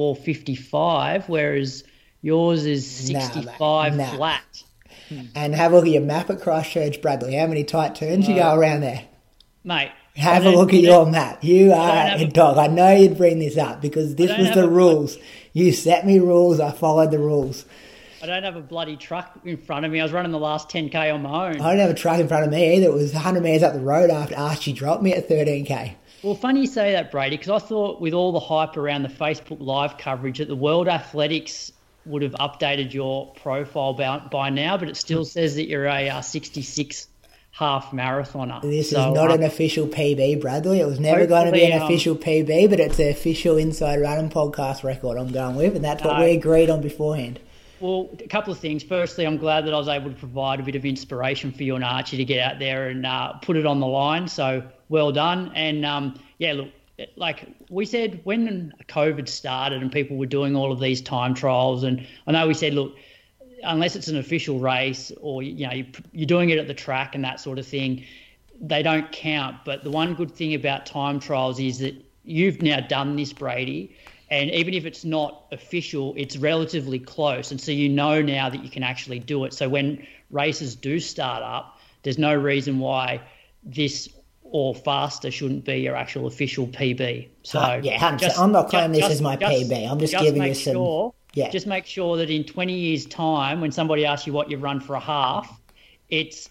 64.55, whereas yours is 65 flat. And have a look at your map at Christchurch, Bradley. How many tight turns you go around there? Mate. Have a look at your map. You are a dog. I know you'd bring this up because this was the rules. You set me rules. I followed the rules. I don't have a bloody truck in front of me. I was running the last 10K on my own. I don't have a truck in front of me either. It was 100 metres up the road after Archie dropped me at 13K. Well, funny you say that, Brady, because I thought with all the hype around the Facebook Live coverage that the World Athletics would have updated your profile by now, but it still says that you're a 66 half marathoner. This is not an official PB, Bradley. It was never going to be an official PB, but it's the official Inside Running podcast record I'm going with, and that's what we agreed on beforehand. Well, a couple of things. Firstly, I'm glad that I was able to provide a bit of inspiration for you and Archie to get out there and put it on the line. So well done. And look, like we said, when COVID started and people were doing all of these time trials, and I know we said, look, unless it's an official race or you're doing it at the track and that sort of thing, they don't count. But the one good thing about time trials is that you've now done this, Brady. And even if it's not official, it's relatively close. And so you know now that you can actually do it. So when races do start up, there's no reason why this or faster shouldn't be your actual official PB. So 100%. I'm not claiming this as my PB. I'm just giving you some... Just make sure that in 20 years' time, when somebody asks you what you've run for a half, it's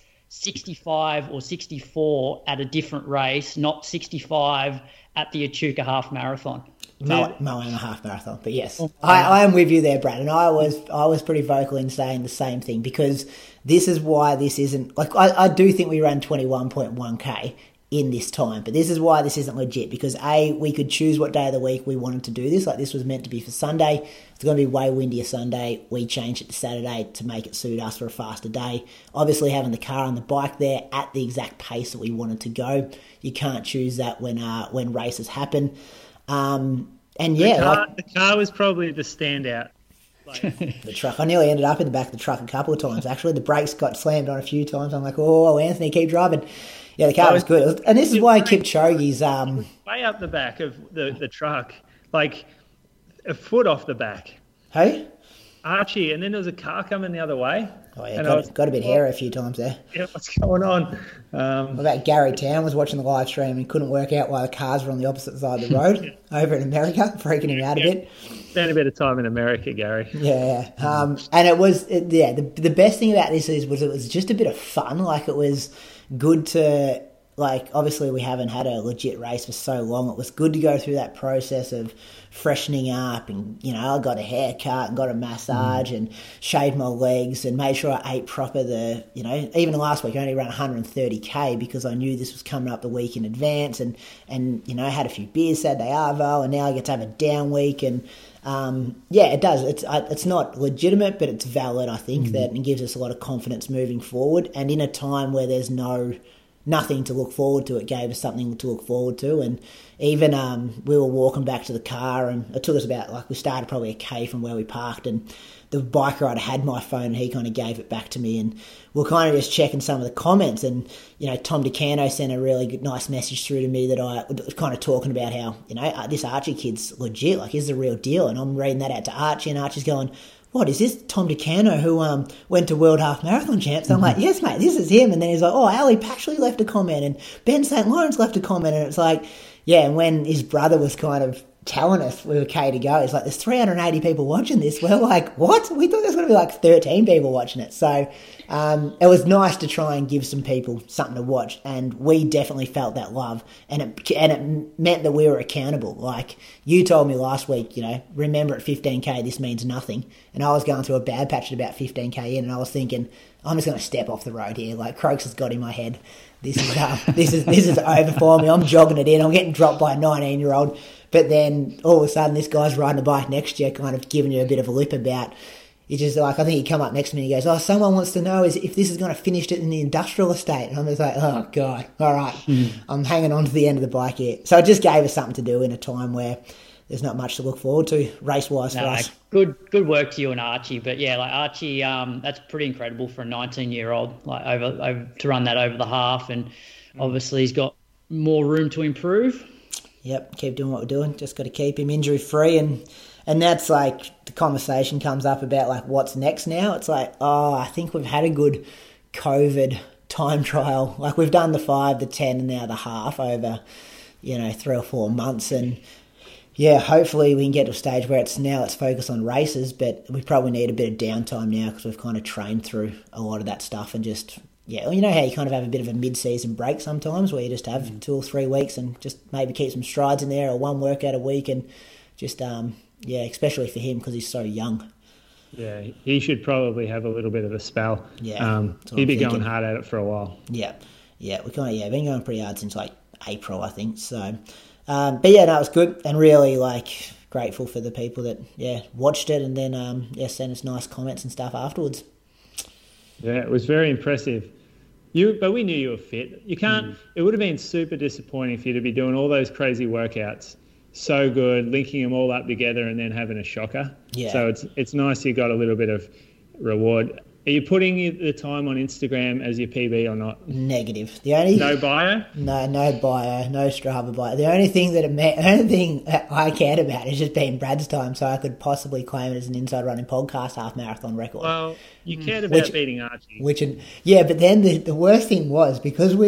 65 or 64 at a different race, not 65 at the Echuca half marathon. Moana half marathon, but yes, I am with you there, Brad, and I was pretty vocal in saying the same thing because this is why this isn't like I do think we ran 21.1K in this time, but this is why this isn't legit because we could choose what day of the week we wanted to do this. Like this was meant to be for Sunday. It's going to be way windier Sunday. We changed it to Saturday to make it suit us for a faster day. Obviously, having the car and the bike there at the exact pace that we wanted to go, you can't choose that when races happen. The car was probably the standout. The truck. I nearly ended up in the back of the truck a couple of times. Actually, the brakes got slammed on a few times. I'm like, oh, Anthony, keep driving. Yeah, the car was good. And this is why Kipchoge's... way up the back of the truck, like a foot off the back. Hey? Archie, and then there was a car coming the other way. Oh, yeah, got a bit hairy a few times there. Yeah, what's going on? What about Gary Town was watching the live stream and couldn't work out why the cars were on the opposite side of the road over in America, freaking him out a bit. Spent a bit of time in America, Gary. Yeah, and it was, the best thing about this was it was just a bit of fun. Like, it was good to, like, obviously we haven't had a legit race for so long. It was good to go through that process of freshening up, and, you know, I got a haircut and got a massage and shaved my legs and made sure I ate proper. Even last week I only ran 130k because I knew this was coming up the week in advance, and you know, I had a few beers Saturday arvo, and now I get to have a down week, and it does. It's not legitimate, but it's valid, I think, that it gives us a lot of confidence moving forward. And in a time where there's nothing to look forward to, it gave us something to look forward to. And even we were walking back to the car, and it took us about, like, we started probably a K from where we parked, and the bike rider had my phone and he kind of gave it back to me, and we're kind of just checking some of the comments, and, you know, Tom DeCano sent a really good, nice message through to me that I was kind of talking about how, you know, this Archie kid's legit, like, he's the real deal. And I'm reading that out to Archie, and Archie's going, what, is this Tom DeCano who went to World Half Marathon Champs? I'm like, yes, mate, this is him. And then he's like, oh, Ali Patchley left a comment, and Ben St. Lawrence left a comment. And it's like, yeah, and when his brother was kind of telling us we were okay to go, it's like, there's 380 people watching this. We're like, what? We thought there was going to be like 13 people watching it. So it was nice to try and give some people something to watch, and we definitely felt that love, and it meant that we were accountable. Like, you told me last week, you know, remember at 15k this means nothing, and I was going through a bad patch at about 15k in, and I was thinking, I'm just going to step off the road here. Like, Croaks has got in my head. This is over for me. I'm jogging it in. I'm getting dropped by a 19-year-old. But then all of a sudden, this guy's riding a bike next year, kind of giving you a bit of a lip about. It's just like, I think he come up next to me and he goes, oh, someone wants to know if this is going to finish it in the industrial estate. And I'm just like, oh, God, all right. I'm hanging on to the end of the bike here. So it just gave us something to do in a time where there's not much to look forward to race-wise for us. Good work to you and Archie. But, yeah, like, Archie, that's pretty incredible for a 19-year-old, like, over to run that over the half. And obviously he's got more room to improve. Yep, keep doing what we're doing. Just got to keep him injury-free. And that's, like, the conversation comes up about, like, what's next now. It's like, oh, I think we've had a good COVID time trial. Like, we've done the 5, the 10, and now the half over, you know, 3 or 4 months. And, yeah, hopefully we can get to a stage where let's focus on races, but we probably need a bit of downtime now because we've kind of trained through a lot of that stuff and just... Yeah, well, you know how you kind of have a bit of a mid-season break sometimes where you just have 2 or 3 weeks and just maybe keep some strides in there, or one workout a week, and just, especially for him because he's so young. Yeah, he should probably have a little bit of a spell. Yeah. He'd be going hard at it for a while. Yeah, we kind of, been going pretty hard since like April, I think. So, but yeah, no, it was good, and really, like, grateful for the people that, watched it and then, sent us nice comments and stuff afterwards. Yeah, it was very impressive. But we knew you were fit. You can't. It would have been super disappointing for you to be doing all those crazy workouts, so good, linking them all up together, and then having a shocker. Yeah. So it's nice you got a little bit of reward. Are you putting the time on Instagram as your PB or not? Negative. No bio? No bio, no Strava bio. The only thing that I cared about is just being Brad's time, so I could possibly claim it as an Inside Running Podcast half marathon record. Well, you cared about beating Archie. But then the worst thing was, because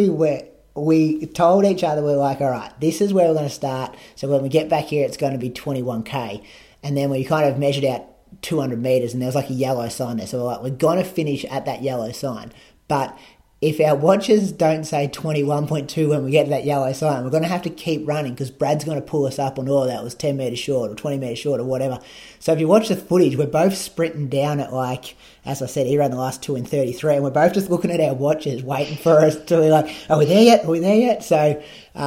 we told each other, we're like, all right, this is where we're going to start. So when we get back here, it's going to be 21k, and then we kind of measured out 200 metres, and there was like a yellow sign there. So we're like, we're going to finish at that yellow sign. But if our watches don't say 21.2 when we get to that yellow sign, we're going to have to keep running because Brad's going to pull us up on, that was 10 metres short or 20 metres short or whatever. So if you watch the footage, we're both sprinting down at, like, as I said, he ran the last 2 in 33, and we're both just looking at our watches waiting for us to be like, are we there yet? So,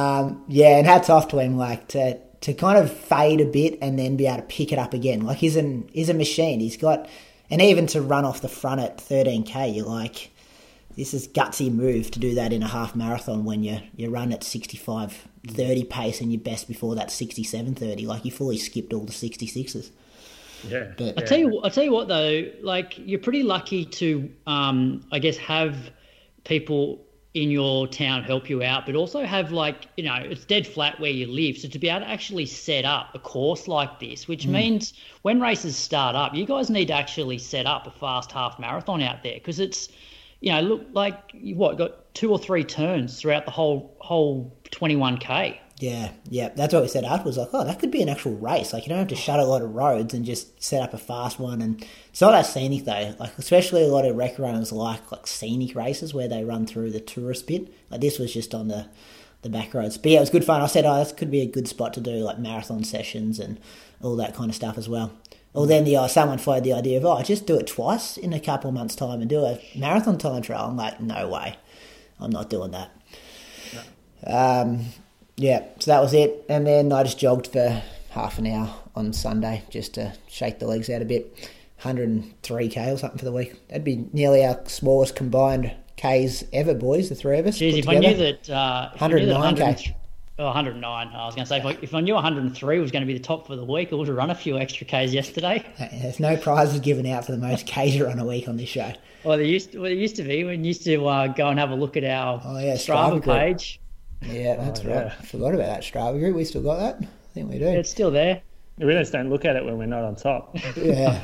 and hats off to him, like, to kind of fade a bit and then be able to pick it up again. Like, he's a machine. He's got, and even to run off the front at 13k, you're like, this is gutsy move to do that in a half marathon when you run at 65:30 pace and your best before that 67:30. Like, you fully skipped all the 66s. Yeah. But, I tell you what though, like, you're pretty lucky to, I guess, have people in your town help you out, but also have it's dead flat where you live. So to be able to actually set up a course like this, which means when races start up, you guys need to actually set up a fast half marathon out there, because it's, got 2 or 3 turns throughout the whole 21K. Yeah, that's what we said afterwards. Like, that could be an actual race. Like, you don't have to shut a lot of roads and just set up a fast one. And it's not that scenic though. Like, especially a lot of rec runners like scenic races where they run through the tourist bit. Like, this was just on the back roads. But yeah, it was good fun. I said, this could be a good spot to do like marathon sessions and all that kind of stuff as well. Or then someone floated the idea of, just do it twice in a couple of months' time and do a marathon time trial. I'm like, no way, I'm not doing that. No. Yeah, so that was it. And then I just jogged for half an hour on Sunday just to shake the legs out a bit. 103k or something for the week. That'd be nearly our smallest combined Ks ever, boys, the three of us. Jeez, if I knew that... 109k. 109. I was going to say, if I knew 103 was going to be the top for the week, I would have run a few extra Ks yesterday. There's no prizes given out for the most Ks you run a week on this show. Well, there used to be. We used to go and have a look at our Strava page. Yeah, that's right. I forgot about that Strava group. We still got that? I think we do. It's still there. We just don't look at it when we're not on top. Yeah,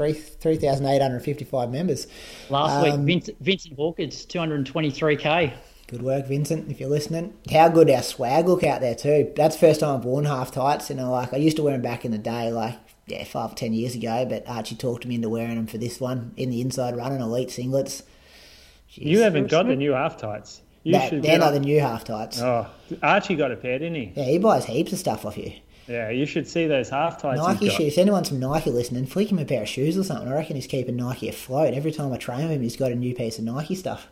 3,855 members. Last week, Vincent Hawkins, 223k. Good work, Vincent, if you're listening. How good our swag look out there too. That's the first time I've worn half tights. I used to wear them back in the day, 5 or 10 years ago, but Archie talked me into wearing them for this one in the Inside Running Elite singlets. Jeez. You haven't got the new half tights. They're not the new half tights. Oh, Archie got a pair, didn't he? Yeah, he buys heaps of stuff off you. Yeah, you should see those half tights. Nike shoes. If anyone's from Nike listening, flick him a pair of shoes or something. I reckon he's keeping Nike afloat. Every time I train with him, he's got a new piece of Nike stuff.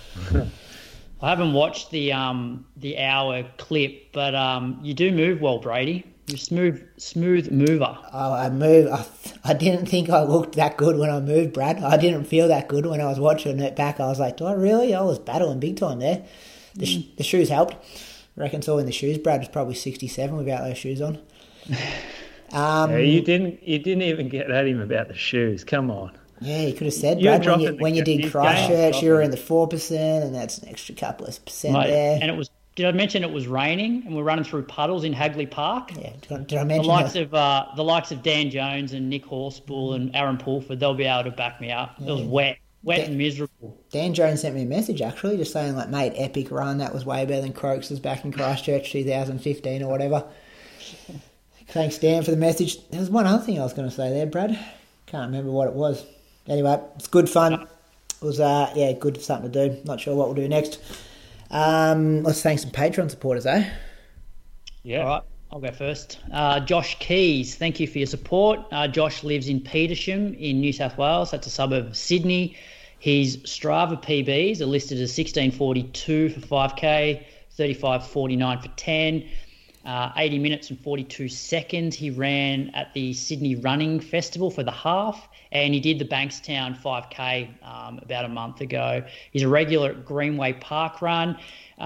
I haven't watched the hour clip, but you do move well, Brady. You're smooth mover. Oh, I move. I didn't think I looked that good when I moved, Brad. I didn't feel that good when I was watching it back. I was like, do I really? I was battling big time there. The shoes helped. I reckon it's all in the shoes. Brad was probably 67 without those shoes on. You didn't even get at him about the shoes. Come on. Yeah, you could have said, Brad, when you did Christchurch, you were in the 4%, and that's an extra couple of percent there. And it was. Did I mention it was raining and we're running through puddles in Hagley Park? Yeah. Did I mention the likes of Dan Jones and Nick Horsbull and Aaron Pulford? They'll be able to back me up. Yeah. It was wet and miserable. Dan Jones sent me a message actually, just saying mate, epic run. That was way better than Croaks' back in Christchurch 2015 or whatever. Thanks, Dan, for the message. There was one other thing I was going to say there, Brad. Can't remember what it was. Anyway, it's good fun. It was good something to do. Not sure what we'll do next. Let's thank some Patreon supporters, eh? Yeah. All right, I'll go first. Josh Keys, thank you for your support. Josh lives in Petersham in New South Wales. That's a suburb of Sydney. His Strava PBs are listed as 16:42 for 5K, 35:49 for 10, 80 minutes and 42 seconds. He ran at the Sydney Running Festival for the half, and he did the Bankstown 5K about a month ago. He's a regular at Greenway Park Run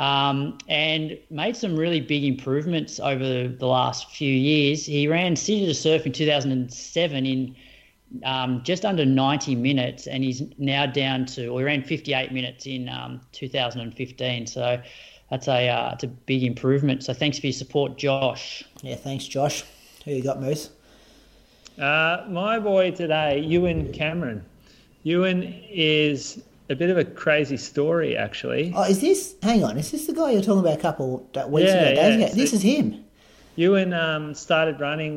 and made some really big improvements over the last few years. He ran City to Surf in 2007 in just under 90 minutes, and he's now down to, he ran 58 minutes in 2015. So it's a big improvement. So thanks for your support, Josh. Yeah, thanks, Josh. Who you got, Moose? My boy today, Ewan Cameron. Ewan is a bit of a crazy story, actually. Oh, is this the guy you were talking about a couple weeks ago, days ago? This is him. Ewan started running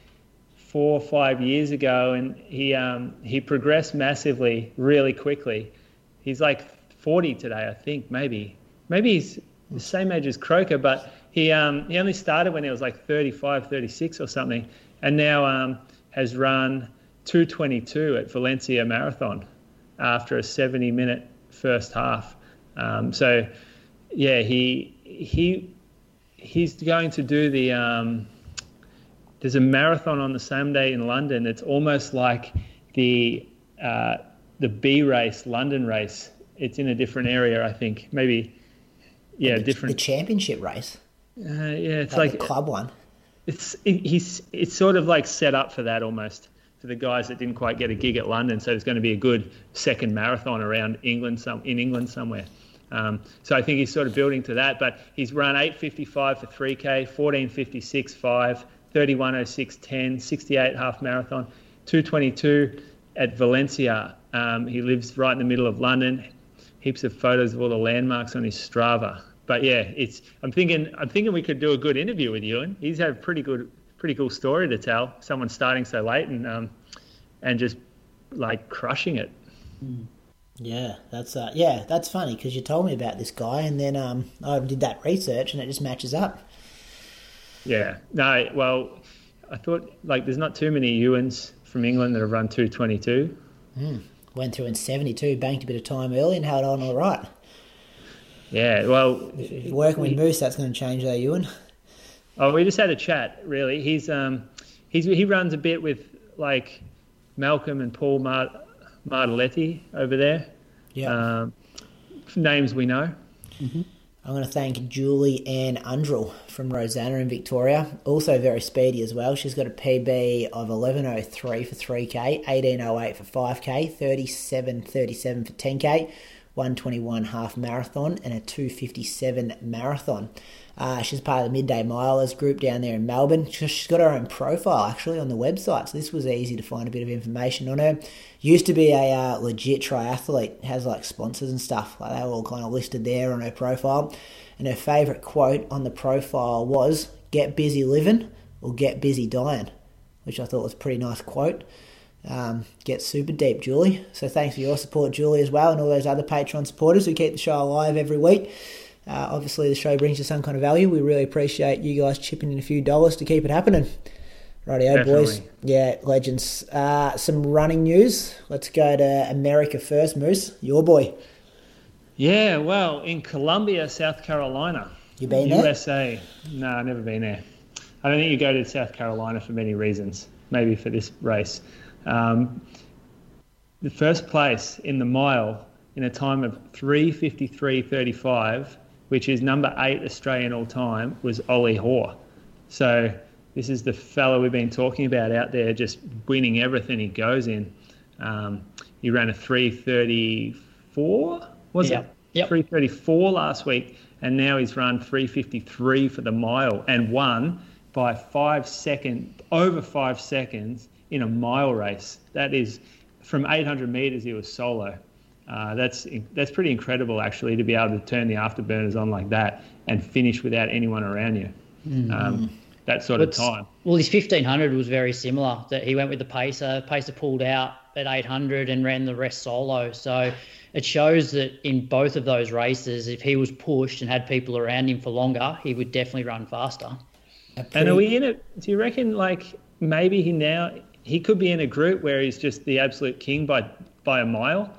4 or 5 years ago, and he progressed massively, really quickly. He's 40 today, I think, maybe. Maybe he's the same age as Croker, but he only started when he was 35, 36 or something, and now has run 2:22 at Valencia Marathon after a 70-minute first half. So, yeah, he's going to do the. There's a marathon on the same day in London. It's almost like the B race, London race. It's in a different area, I think. Maybe, yeah, different. The championship race. Yeah, it's like the club one. It's sort of set up for that almost, for the guys that didn't quite get a gig at London. So there's going to be a good second marathon around England, in England somewhere. So I think he's sort of building to that. But he's run 8:55 for 3K, 14:56 5, 31:06 68 half marathon, 2:22 at Valencia. He lives right in the middle of London. Heaps of photos of all the landmarks on his Strava. But yeah, I'm thinking we could do a good interview with Ewan. He's had a pretty cool story to tell. Someone starting so late and just like crushing it. Yeah, that's funny because you told me about this guy, and then I did that research, and it just matches up. Yeah, no, well, I thought like there's not too many Ewans from England that have run 2:22. Went through in 72, banked a bit of time early, and held on all right. Yeah, well, if you're working with Moose, that's going to change though, Ewan. Oh, we just had a chat. Really, he runs a bit with like Malcolm and Paul Martelletti over there. Yeah, names we know. Mm-hmm. I'm going to thank Julie Ann Undrell from Rosanna in Victoria. Also very speedy as well. She's got a PB of 11:03 for 3K, 18:08 for 5K, 37:37 for 10K, 1:21 half marathon, and a 2:57 marathon. She's part of the Midday Milers group down there in Melbourne. She's got her own profile actually on the website, so this was easy to find a bit of information on her. Used to be a legit triathlete, has like sponsors and stuff, like they were all kind of listed there on her profile. And her favourite quote on the profile was, "Get busy living or get busy dying," which I thought was a pretty nice quote. Get super deep, Julie. So thanks for your support, Julie, as well, and all those other Patreon supporters who keep the show alive every week. Obviously, the show brings you some kind of value. We really appreciate you guys chipping in a few dollars to keep it happening. Rightio, boys. Yeah, legends. Some running news. Let's go to America first, Moose. Your boy. Yeah, well, in Columbia, South Carolina. You been there? USA. No, I've never been there. I don't think you go to South Carolina for many reasons. Maybe for this race. The first place in the mile in a time of 3:53.35, which is number 8 Australian all time, was Ollie Hoare. So this is the fellow we've been talking about out there just winning everything he goes in. He ran a 3:34, was it? Yep. 3:34 last week, and now he's run 3:53 for the mile and won by over 5 seconds in a mile race. That is from 800 metres, he was solo. That's pretty incredible, actually, to be able to turn the afterburners on like that and finish without anyone around you. That sort of time. Well, his 1500 was very similar. That he went with the pacer. Pacer pulled out at 800 and ran the rest solo. So it shows that in both of those races, if he was pushed and had people around him for longer, he would definitely run faster. And are we in it? Do you reckon, like, maybe he could be in a group where he's just the absolute king by a mile?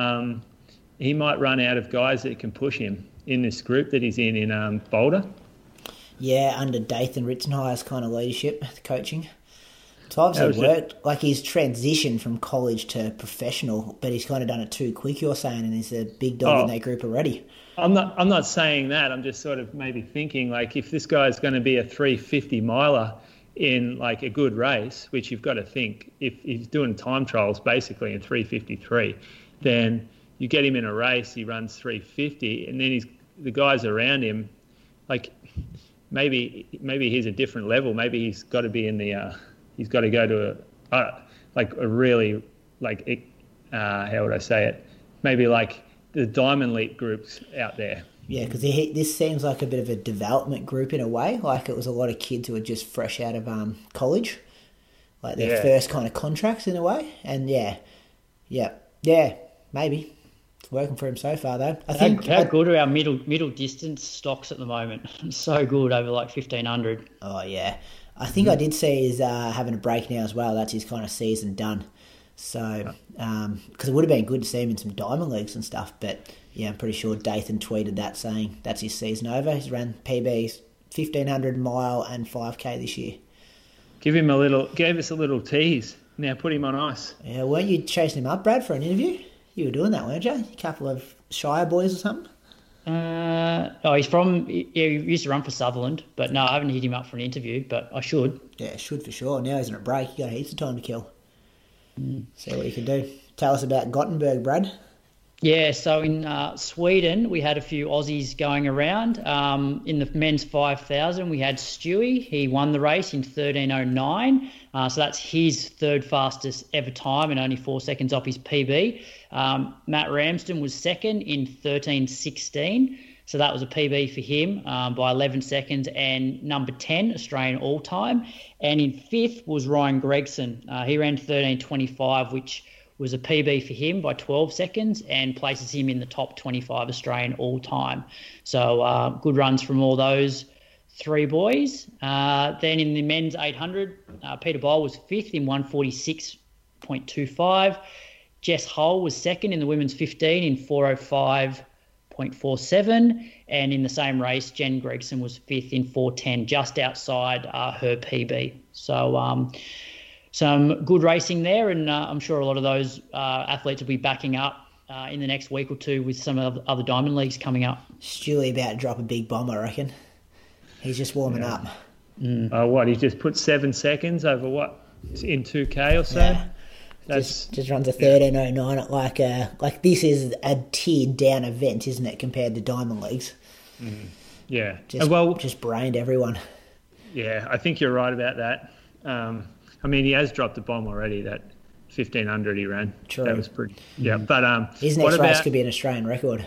He might run out of guys that can push him in this group that he's in Boulder. Yeah, under Dathan Ritzenheyer's kind of leadership, coaching. It's obviously worked. Like he's transitioned from college to professional, but he's kind of done it too quick, you're saying, and he's a big dog in that group already. I'm not saying that. I'm just sort of maybe thinking, like, if this guy's going to be a 350 miler in like a good race, which you've got to think, if he's doing time trials basically in 3:53, then you get him in a race, he runs 3:50, and then the guys around him, like maybe he's a different level. Maybe he's got to be in the he's got to go to a really like how would I say it? Maybe like the Diamond League groups out there. Yeah, because this seems like a bit of a development group in a way. Like it was a lot of kids who were just fresh out of college, like their first kind of contracts in a way. And yeah, maybe it's working for him so far though. I think how good are our middle distance stocks at the moment? So good over like 1500. Oh yeah, I think I did see he's having a break now as well. That's his kind of season done. So because it would have been good to see him in some Diamond Leagues and stuff, but yeah, I'm pretty sure Dathan tweeted that saying that's his season over. He's ran PBs 1500 mile and 5K this year. Gave us a little tease. Now put him on ice. Yeah, weren't you chasing him up, Brad, for an interview? You were doing that, weren't you? A couple of Shire boys or something? He used to run for Sutherland, but no, I haven't hit him up for an interview, but I should. Yeah, should for sure. Now he's on a break. You got heaps of time to kill. See what you can do. Tell us about Gothenburg, Brad. Yeah, so in Sweden, we had a few Aussies going around. In the men's 5,000, we had Stewie. He won the race in 13:09. So that's his third fastest ever time and only 4 seconds off his PB. Matt Ramsden was second in 13:16. So that was a PB for him by 11 seconds and number 10 Australian all-time. And in fifth was Ryan Gregson. He ran 13:25, which was a PB for him by 12 seconds and places him in the top 25 Australian all-time. So good runs from all those three boys. Then in the men's 800, Peter Bowl was fifth in 146.25. Jess Hull was second in the women's 15 in 405.47. And in the same race, Jen Gregson was fifth in 410, just outside her PB. So some good racing there, and I'm sure a lot of those athletes will be backing up in the next week or two with some of the other Diamond Leagues coming up. Stewie about to drop a big bomb, I reckon. He's just warming up. What, he just put 7 seconds over what, in 2K or so? Yeah. Just runs a 13:09 at like this is a tiered down event, isn't it, compared to Diamond Leagues? Yeah. Just brained everyone. Yeah, I think you're right about that. I mean, he has dropped a bomb already, that 1500 he ran. True. That was pretty... Yeah, but... his next race could be an Australian record.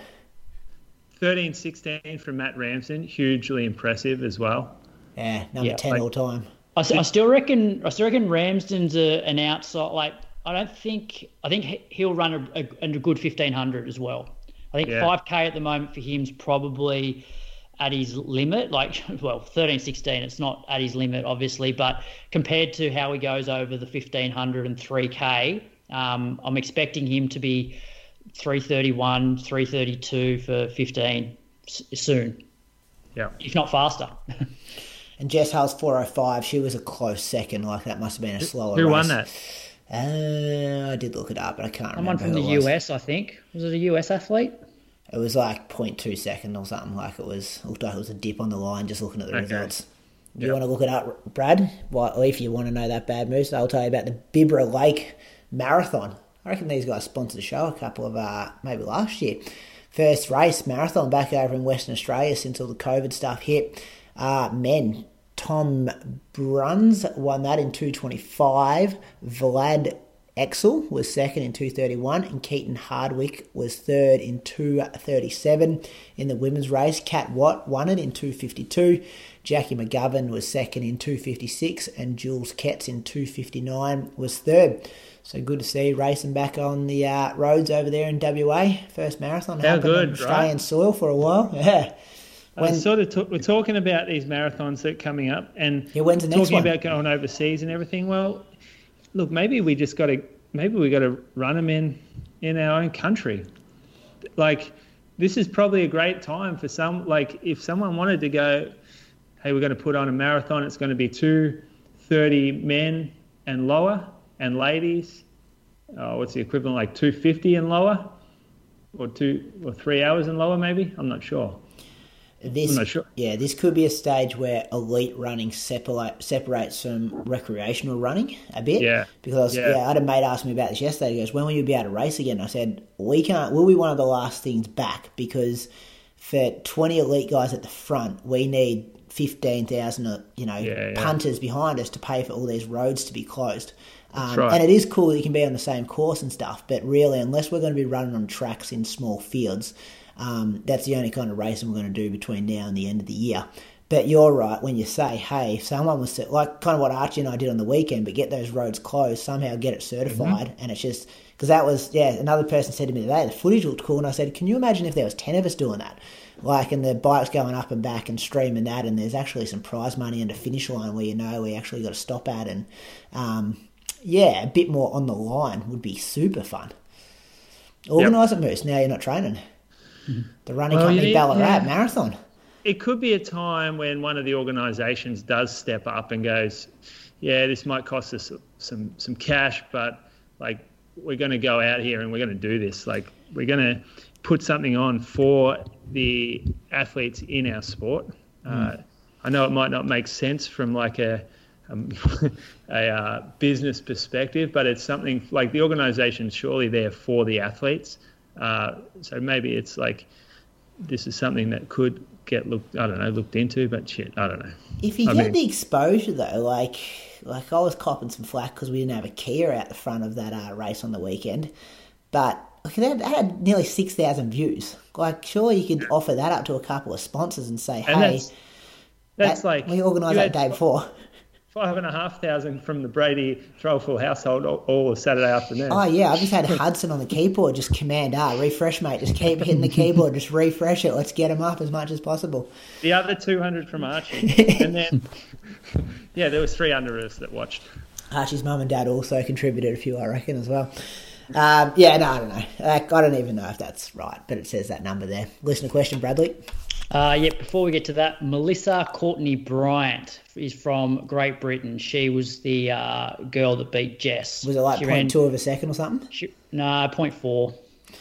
13:16 from Matt Ramsden, hugely impressive as well. Yeah, number 10 all time. I still reckon Ramsden's an outside. I think he'll run a good 1500 as well. I think 5K at the moment for him's probably at his limit. 13:16, it's not at his limit, obviously, but compared to how he goes over the 1500 and 3K, I'm expecting him to be 3:31, 3:32 for 15 soon. Yeah. If not faster. And Jess Hull's 4:05, she was a close second. That must have been a slower race. Who won that? I did look it up, but I can't remember. Someone from the US, I think. Was it a US athlete? It was like 0.2 second or something. Looked like it was a dip on the line just looking at the results. Do you want to look it up, Brad? Well, if you want to know that bad moose, I'll tell you about the Bibra Lake Marathon. I reckon these guys sponsored the show a couple of, maybe last year. First race, marathon, back over in Western Australia since all the COVID stuff hit. Men, Tom Bruns won that in 2:25. Vlad Exel was second in 2:31, and Keaton Hardwick was third in 2:37. In the women's race, Kat Watt won it in 2:52. Jackie McGovern was second in 2:56, and Jules Ketz in 2:59 was third. So good to see racing back on the roads over there in WA. First marathon happened on Australian soil for a while. Yeah. We're talking about these marathons that are coming up, and when's the next talking one? About going overseas and everything. Well, look, maybe we got to run them in our own country. This is probably a great time for some. If someone wanted to go, hey, we're going to put on a marathon. It's going to be 2:30 men and lower, and ladies. What's the equivalent? 2:50 and lower, or 3 hours and lower, maybe. I'm not sure. I'm not sure. Yeah, this could be a stage where elite running separates from recreational running a bit. Yeah. Because I had a mate ask me about this yesterday. He goes, when will you be able to race again? I said, we'll be one of the last things back, because for 20 elite guys at the front, we need 15,000 punters behind us to pay for all these roads to be closed. That's right. And it is cool that you can be on the same course and stuff, but really, unless we're going to be running on tracks in small fields, that's the only kind of racing we're going to do between now and the end of the year. But you're right when you say, hey, if someone was to, kind of what Archie and I did on the weekend, but get those roads closed, somehow get it certified, and it's just, because that was, another person said to me today, the footage looked cool, and I said, can you imagine if there was 10 of us doing that? And the bikes going up and back and streaming that, and there's actually some prize money and a finish line where we actually got to stop at, and a bit more on the line would be super fun. Organise it, Moose. Now you're not training. The running company Ballarat Marathon. It could be a time when one of the organisations does step up and goes, this might cost us some cash, but we're going to go out here and we're going to do this. We're going to put something on for the athletes in our sport. I know it might not make sense from a business perspective, but it's something the organisation's surely there for the athletes. So maybe it's like this is something that could get looked into, but shit, I don't know. If you get the exposure though, like I was copping some flack because we didn't have a Kia out the front of that race on the weekend, but they had nearly 6,000 views. Like, surely you could offer that up to a couple of sponsors and say, hey, that's like we organised that day before. 5,500 from the Brady Throwful household all Saturday afternoon. Oh, yeah. I just had Hudson on the keyboard, just Command R, refresh, mate. Just keep hitting the keyboard, just refresh it. Let's get them up as much as possible. The other 200 from Archie. And then, there was 300 of us that watched. Archie's mum and dad also contributed a few, I reckon, as well. I don't know. I don't even know if that's right, but it says that number there. Listener question, Bradley. Before we get to that, Melissa Courtney Bryant is from Great Britain. She was the girl that beat Jess. Was it like 0.2 of a second or something? 0.4.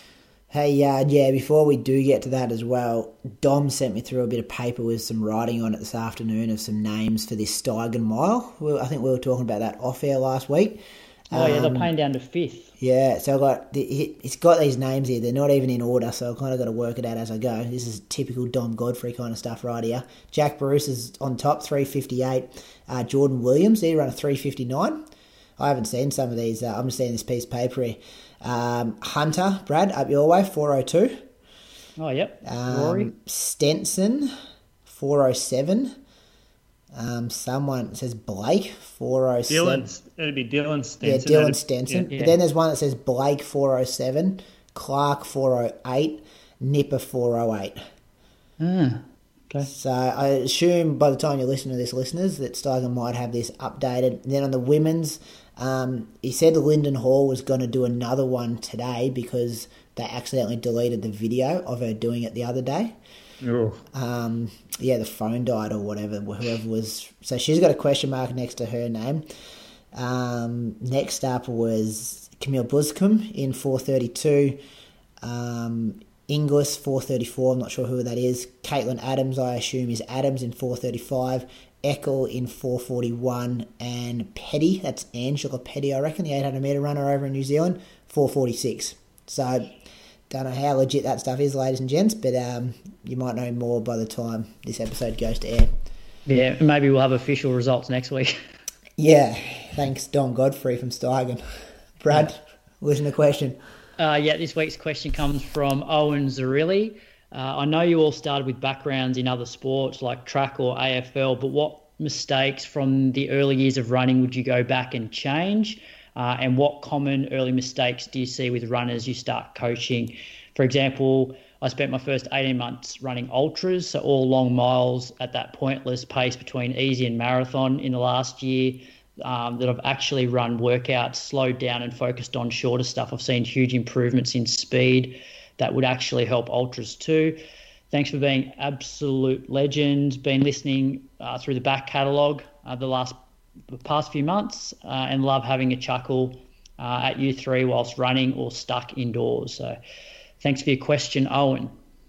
Hey, before we do get to that as well, Dom sent me through a bit of paper with some writing on it this afternoon of some names for this Steigen Mile. I think we were talking about that off air last week. They're playing down to 5th. Yeah, so it's got these names here. They're not even in order, so I've kind of got to work it out as I go. This is typical Dom Godfrey kind of stuff right here. Jack Bruce is on top, 3:58. Jordan Williams, he ran a 3:59. I haven't seen some of these. I'm just seeing this piece of paper here. Hunter, Brad, up your way, 4:02. Oh, yep. Rory. Stenson, 4:07. Someone says Blake, 4:07. It'd be Dylan Stenson. Yeah, Dylan Stenson. Yeah. But then there's one that says Blake, 4:07. Clark, 4:08. Nipper, 4:08. Okay. So I assume by the time you listen to this, listeners, that Steigen might have this updated. And then on the women's, he said Lyndon Hall was going to do another one today because they accidentally deleted the video of her doing it the other day. Oh. The phone died or whatever, whoever was. So she's got a question mark next to her name. Next up was Camille Buscombe in 4:32. Inglis, 4:34. I'm not sure who that is. Caitlin Adams, I assume, is Adams in 4:35. Eckel in 4:41. And Petty, that's Angela Petty, I reckon, the 800-metre runner over in New Zealand, 4:46. So don't know how legit that stuff is, ladies and gents, but you might know more by the time this episode goes to air. Yeah, maybe we'll have official results next week. Yeah, thanks, Don Godfrey from Steigen. Brad, listen to the question. This week's question comes from Owen Zarilli. I know you all started with backgrounds in other sports like track or AFL, but what mistakes from the early years of running would you go back and change? And what common early mistakes do you see with runners you start coaching? For example, I spent my first 18 months running ultras, so all long miles at that pointless pace between easy and marathon. In the last year that I've actually run workouts, slowed down and focused on shorter stuff, I've seen huge improvements in speed that would actually help ultras too. Thanks for being absolute legends. Been listening through the back catalogue the past few months and love having a chuckle at you three whilst running or stuck indoors. So thanks for your question, Owen.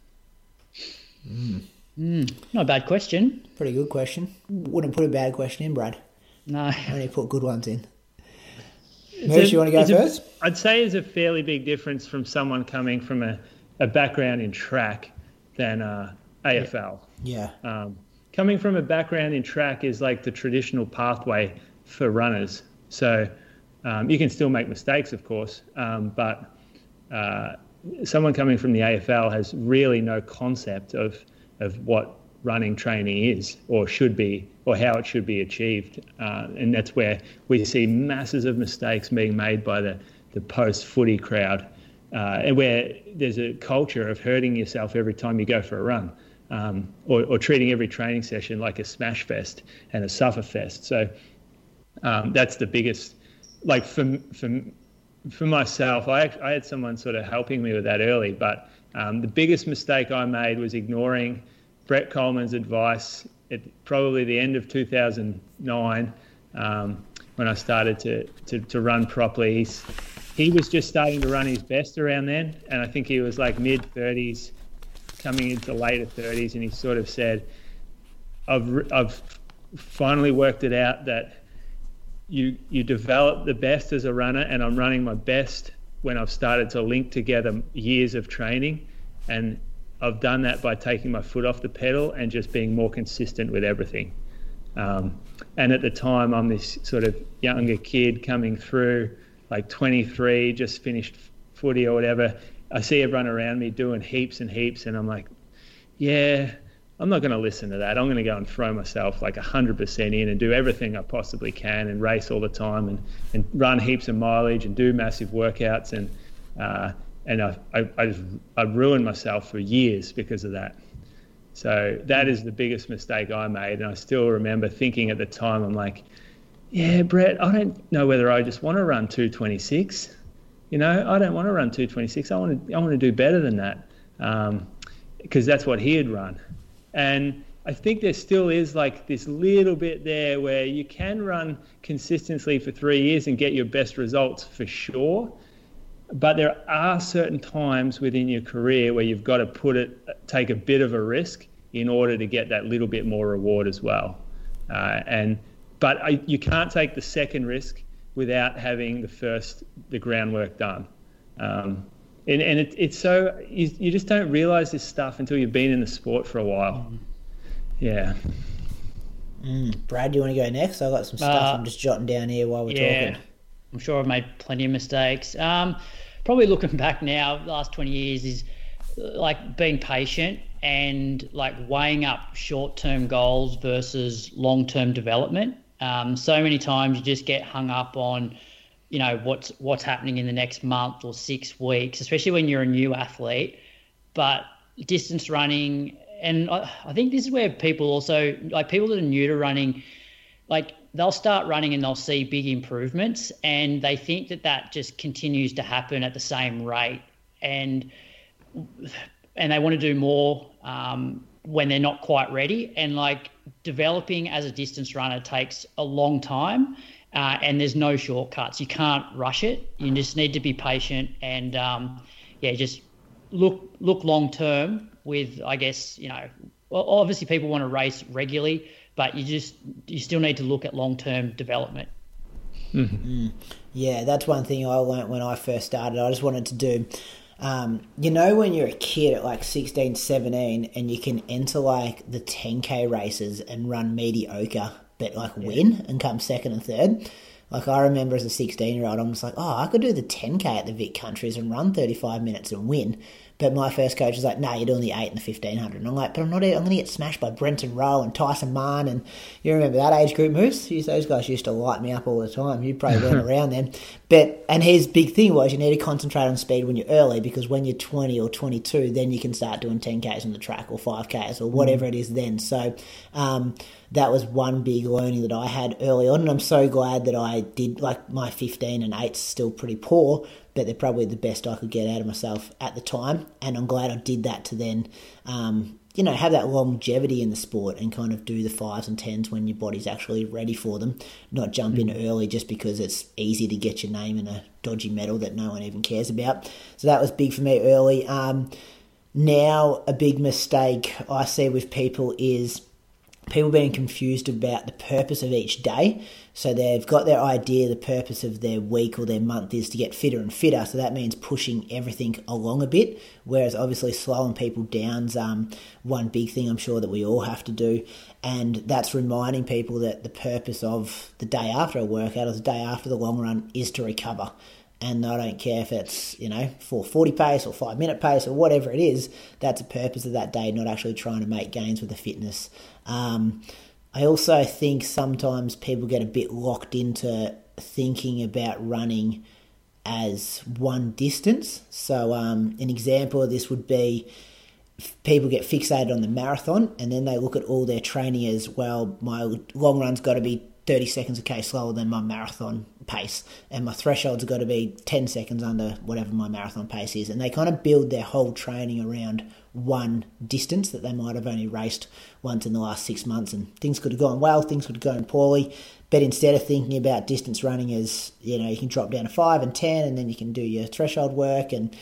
Not a bad question. Pretty good question. Wouldn't put a bad question in, Brad. No. Only put good ones in. Moose, you want to go first? I'd say there's a fairly big difference from someone coming from a background in track than AFL. Yeah. Coming from a background in track is like the traditional pathway for runners. So you can still make mistakes, of course, but someone coming from the AFL has really no concept of what running training is or should be or how it should be achieved. And that's where we see masses of mistakes being made by the post-footy crowd and where there's a culture of hurting yourself every time you go for a run. Or treating every training session like a smash fest and a suffer fest. So that's the biggest, like for myself, I had someone sort of helping me with that early, but the biggest mistake I made was ignoring Brett Coleman's advice at probably the end of 2009 when I started to run properly. He was just starting to run his best around then, and I think he was like mid-30s, coming into later 30s, and he sort of said, I've finally worked it out that you develop the best as a runner, and I'm running my best when I've started to link together years of training, and I've done that by taking my foot off the pedal and just being more consistent with everything. And at the time, I'm this sort of younger kid coming through, like 23, just finished footy or whatever. I see everyone around me doing heaps and heaps, and I'm like, yeah, I'm not going to listen to that. I'm going to go and throw myself like 100% in and do everything I possibly can and race all the time and run heaps of mileage and do massive workouts. And I ruined myself for years because of that. So that is the biggest mistake I made. And I still remember thinking at the time, I'm like, yeah, Brett, I don't know whether I just want to run 226. I don't want to run 226. I want to do better than that, because that's what he had run. And I think there still is like this little bit there where you can run consistently for 3 years and get your best results for sure. But there are certain times within your career where you've got to take a bit of a risk in order to get that little bit more reward as well. But you can't take the second risk without having the groundwork done. It's so you just don't realize this stuff until you've been in the sport for a while. Yeah. Brad, do you want to go next? I've got some stuff I'm just jotting down here while we're talking. I'm sure I've made plenty of mistakes. Probably looking back now, the last 20 years is like being patient and like weighing up short-term goals versus long-term development. So many times you just get hung up on, what's happening in the next month or 6 weeks, especially when you're a new athlete. But distance running, and I think this is where people also, like people that are new to running, like they'll start running and they'll see big improvements and they think that just continues to happen at the same rate. And they want to do more when they're not quite ready. And like developing as a distance runner takes a long time, and there's no shortcuts. You can't rush it. You just need to be patient and just look long term with, I guess, obviously people want to race regularly, but you still need to look at long term development. Mm-hmm. Yeah, that's one thing I learnt when I first started. I just wanted to do when you're a kid at like 16, 17 and you can enter like the 10K races and run mediocre but like win and come second and third. Like I remember as a 16-year-old, I'm just like, I could do the 10K at the Vic Countries and run 35 minutes and win. But my first coach was like, no, you're doing the 8 and the 1500. And I'm like, but I'm going to get smashed by Brenton Rowe and Tyson Mann. And you remember that age group, Moose? Those guys used to light me up all the time. You probably weren't around then. And his big thing was you need to concentrate on speed when you're early, because when you're 20 or 22, then you can start doing 10Ks on the track or 5Ks or whatever it is then. So that was one big learning that I had early on. And I'm so glad that I did, like my 15 and 8's still pretty poor, but they're probably the best I could get out of myself at the time. And I'm glad I did that to then, have that longevity in the sport and kind of do the 5s and 10s when your body's actually ready for them, not jump in early just because it's easy to get your name in a dodgy medal that no one even cares about. So that was big for me early. Now a big mistake I see with people is people being confused about the purpose of each day. So they've got their idea, the purpose of their week or their month is to get fitter and fitter. So that means pushing everything along a bit, whereas obviously slowing people down's one big thing I'm sure that we all have to do. And that's reminding people that the purpose of the day after a workout or the day after the long run is to recover. And I don't care if it's, 4:40 pace or 5-minute pace or whatever it is, that's the purpose of that day, not actually trying to make gains with the fitness. I also think sometimes people get a bit locked into thinking about running as one distance. So an example of this would be people get fixated on the marathon and then they look at all their training as, well, my long run's got to be 30 seconds a K slower than my marathon pace, and my threshold's got to be 10 seconds under whatever my marathon pace is. And they kind of build their whole training around one distance that they might have only raced once in the last 6 months, and things could have gone well, things could have gone poorly. But instead of thinking about distance running as, you can drop down to 5 and 10 and then you can do your threshold work and,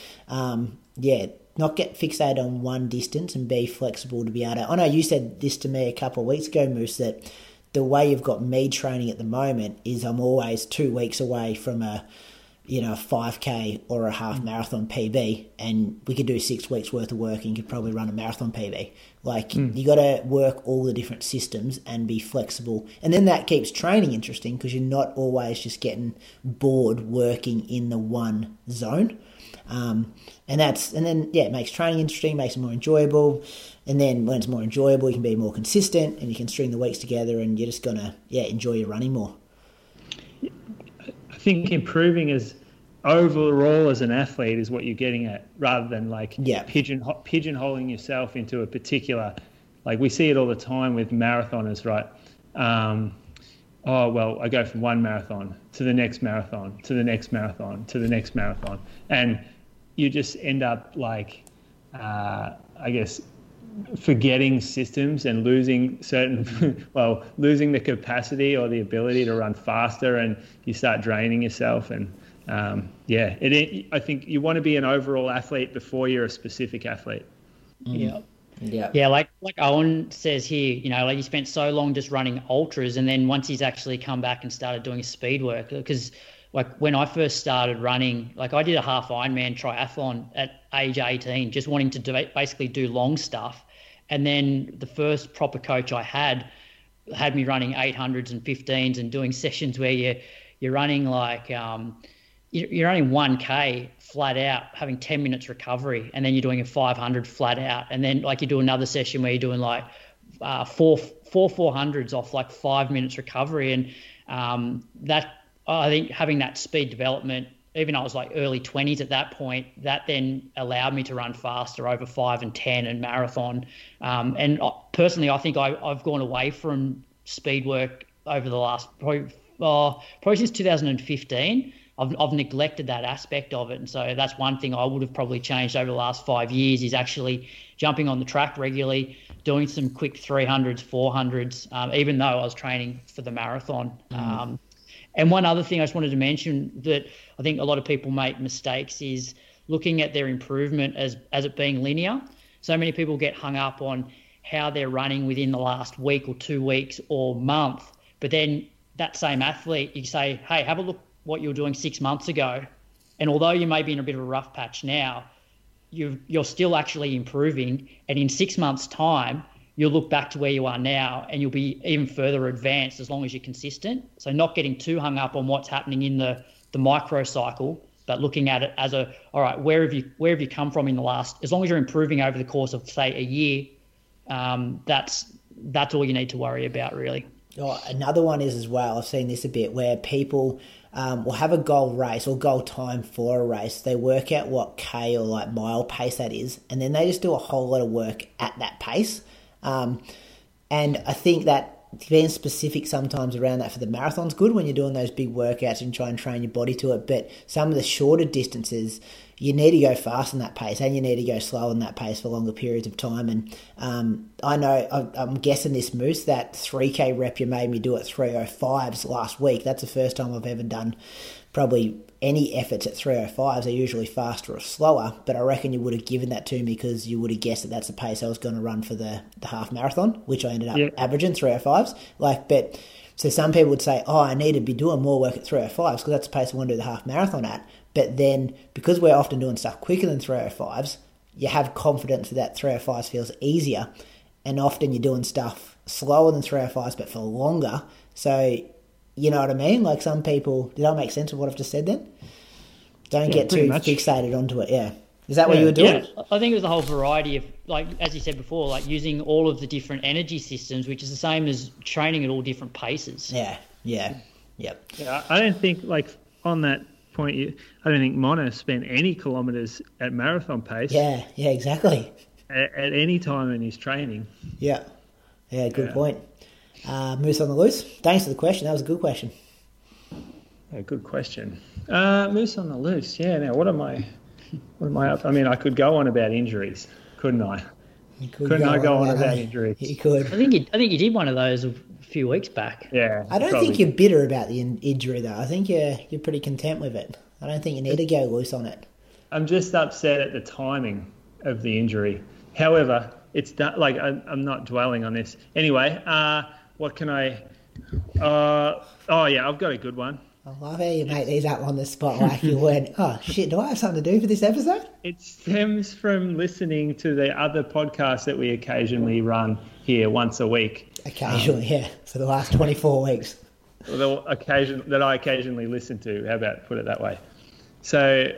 not get fixated on one distance and be flexible to be able to... I know you said this to me a couple of weeks ago, Moose, that the way you've got me training at the moment is I'm always 2 weeks away from a a 5K or a half marathon PB, and we could do 6 weeks worth of work and you could probably run a marathon PB. Like, you got to work all the different systems and be flexible. And then that keeps training interesting because you're not always just getting bored working in the one zone. It makes training interesting, makes it more enjoyable. And then when it's more enjoyable, you can be more consistent and you can string the weeks together and you're just going to, enjoy your running more. I think improving as overall as an athlete is what you're getting at, rather than pigeonholing yourself into a particular, like we see it all the time with marathoners, right? I go from one marathon to the next marathon, to the next marathon, to the next marathon. And you just end up forgetting systems and losing losing the capacity or the ability to run faster, and you start draining yourself. And I think you want to be an overall athlete before you're a specific athlete. Yeah, like Owen says here, he spent so long just running ultras, and then once he's actually come back and started doing speed work, because like when I first started running, like I did a half Ironman triathlon at age 18, just wanting to basically do long stuff. And then the first proper coach I had me running 800s and 15s and doing sessions where you're running like you're running 1K flat out, having 10 minutes recovery, and then you're doing a 500 flat out, and then like you do another session where you're doing like four 400s off like 5 minutes recovery. And that, I think having that speed development, even though I was like early 20s at that point, that then allowed me to run faster over 5 and 10 and marathon. And personally, I think I've gone away from speed work over the last probably since 2015. I've neglected that aspect of it. And so that's one thing I would have probably changed over the last 5 years, is actually jumping on the track regularly, doing some quick 300s, 400s, even though I was training for the marathon. And one other thing I just wanted to mention that I think a lot of people make mistakes is looking at their improvement as it being linear. So many people get hung up on how they're running within the last week or 2 weeks or month. But then that same athlete, you say, hey, have a look what you were doing 6 months ago. And although you may be in a bit of a rough patch now, you're still actually improving. And in 6 months' time, you'll look back to where you are now and you'll be even further advanced as long as you're consistent. So not getting too hung up on what's happening in the micro cycle, but looking at it as all right, where have you come from in the last, as long as you're improving over the course of, say, a year, that's all you need to worry about, really. Oh, another one is as well, I've seen this a bit, where people will have a goal race or goal time for a race. They work out what K or like mile pace that is, and then they just do a whole lot of work at that pace. And I think that being specific sometimes around that for the marathon's good when you're doing those big workouts and try and train your body to it. But some of the shorter distances, you need to go fast in that pace and you need to go slow in that pace for longer periods of time. And I know, I'm guessing this, Moose, that 3K rep you made me do at 3:05s last week. That's the first time I've ever done probably any efforts at 3:05s. They're usually faster or slower, but I reckon you would have given that to me because you would have guessed that that's the pace I was going to run for the half marathon, which I ended up averaging 3:05s. So some people would say, I need to be doing more work at 3:05s because that's the pace I want to do the half marathon at. But then because we're often doing stuff quicker than 3:05s, you have confidence that 3:05s feels easier, and often you're doing stuff slower than 3:05s but for longer. So you know what I mean? Like some people, did that make sense of what I've just said then? Don't get too fixated onto it, Is that what you were doing? Yeah, I think it was a whole variety of, like, as you said before, like using all of the different energy systems, which is the same as training at all different paces. Yeah. Yeah, I don't think, like, on that point, I don't think Mono spent any kilometres at marathon pace. Yeah, exactly. At any time in his training. Yeah, good point. Moose on the loose. Thanks for the question. That was a good question. A good question. Moose on the loose. Yeah. Now, what am I up? I mean, I could go on about injuries, couldn't I? Couldn't I go on about injuries? You could. I think you did one of those a few weeks back. Yeah. I don't think you're bitter about the injury though. I think you're pretty content with it. I don't think you need to go loose on it. I'm just upset at the timing of the injury. However, it's done, like I'm not dwelling on this. Anyway, what can I? I've got a good one. I love how you make these up on the spot like you went, oh, shit, do I have something to do for this episode? It stems from listening to the other podcasts that we occasionally run here once a week. Occasionally, yeah, for the last 24 weeks. That I occasionally listen to. How about put it that way? So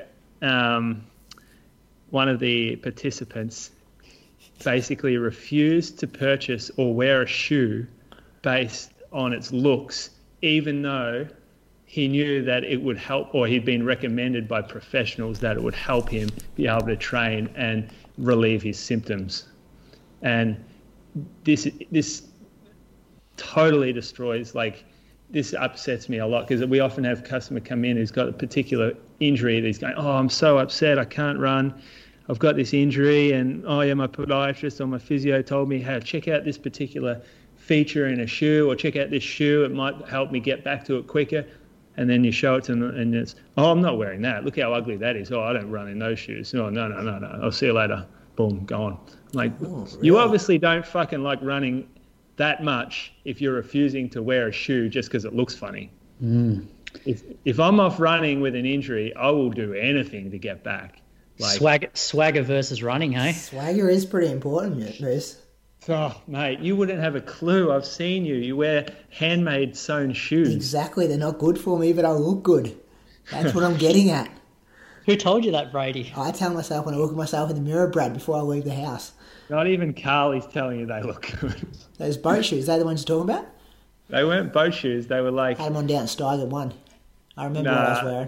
one of the participants basically refused to purchase or wear a shoe based on its looks, even though he knew that it would help, or he'd been recommended by professionals that it would help him be able to train and relieve his symptoms. And this totally destroys, like, this upsets me a lot, because we often have a customer come in who's got a particular injury that he's going, oh, I'm so upset, I can't run, I've got this injury, and oh yeah, my podiatrist or my physio told me, hey, check out this particular feature in a shoe, or check out this shoe, it might help me get back to it quicker. And then you show it to them and it's, oh, I'm not wearing that. Look how ugly that is. Oh, I don't run in those shoes. Oh, no. I'll see you later. Boom, gone. Like, really? You obviously don't fucking like running that much if you're refusing to wear a shoe just because it looks funny. Mm. If I'm off running with an injury, I will do anything to get back. Like, swagger versus running, hey? Swagger is pretty important, Bruce. Oh, mate, you wouldn't have a clue. I've seen you. You wear handmade sewn shoes. Exactly. They're not good for me, but I look good. That's what I'm getting at. Who told you that, Brady? I tell myself when I look at myself in the mirror, Brad, before I leave the house. Not even Carly's telling you they look good. Those boat shoes, they're the ones you're talking about? They weren't boat shoes. They were like... I had them on down at Steiger 1. I remember what I was wearing.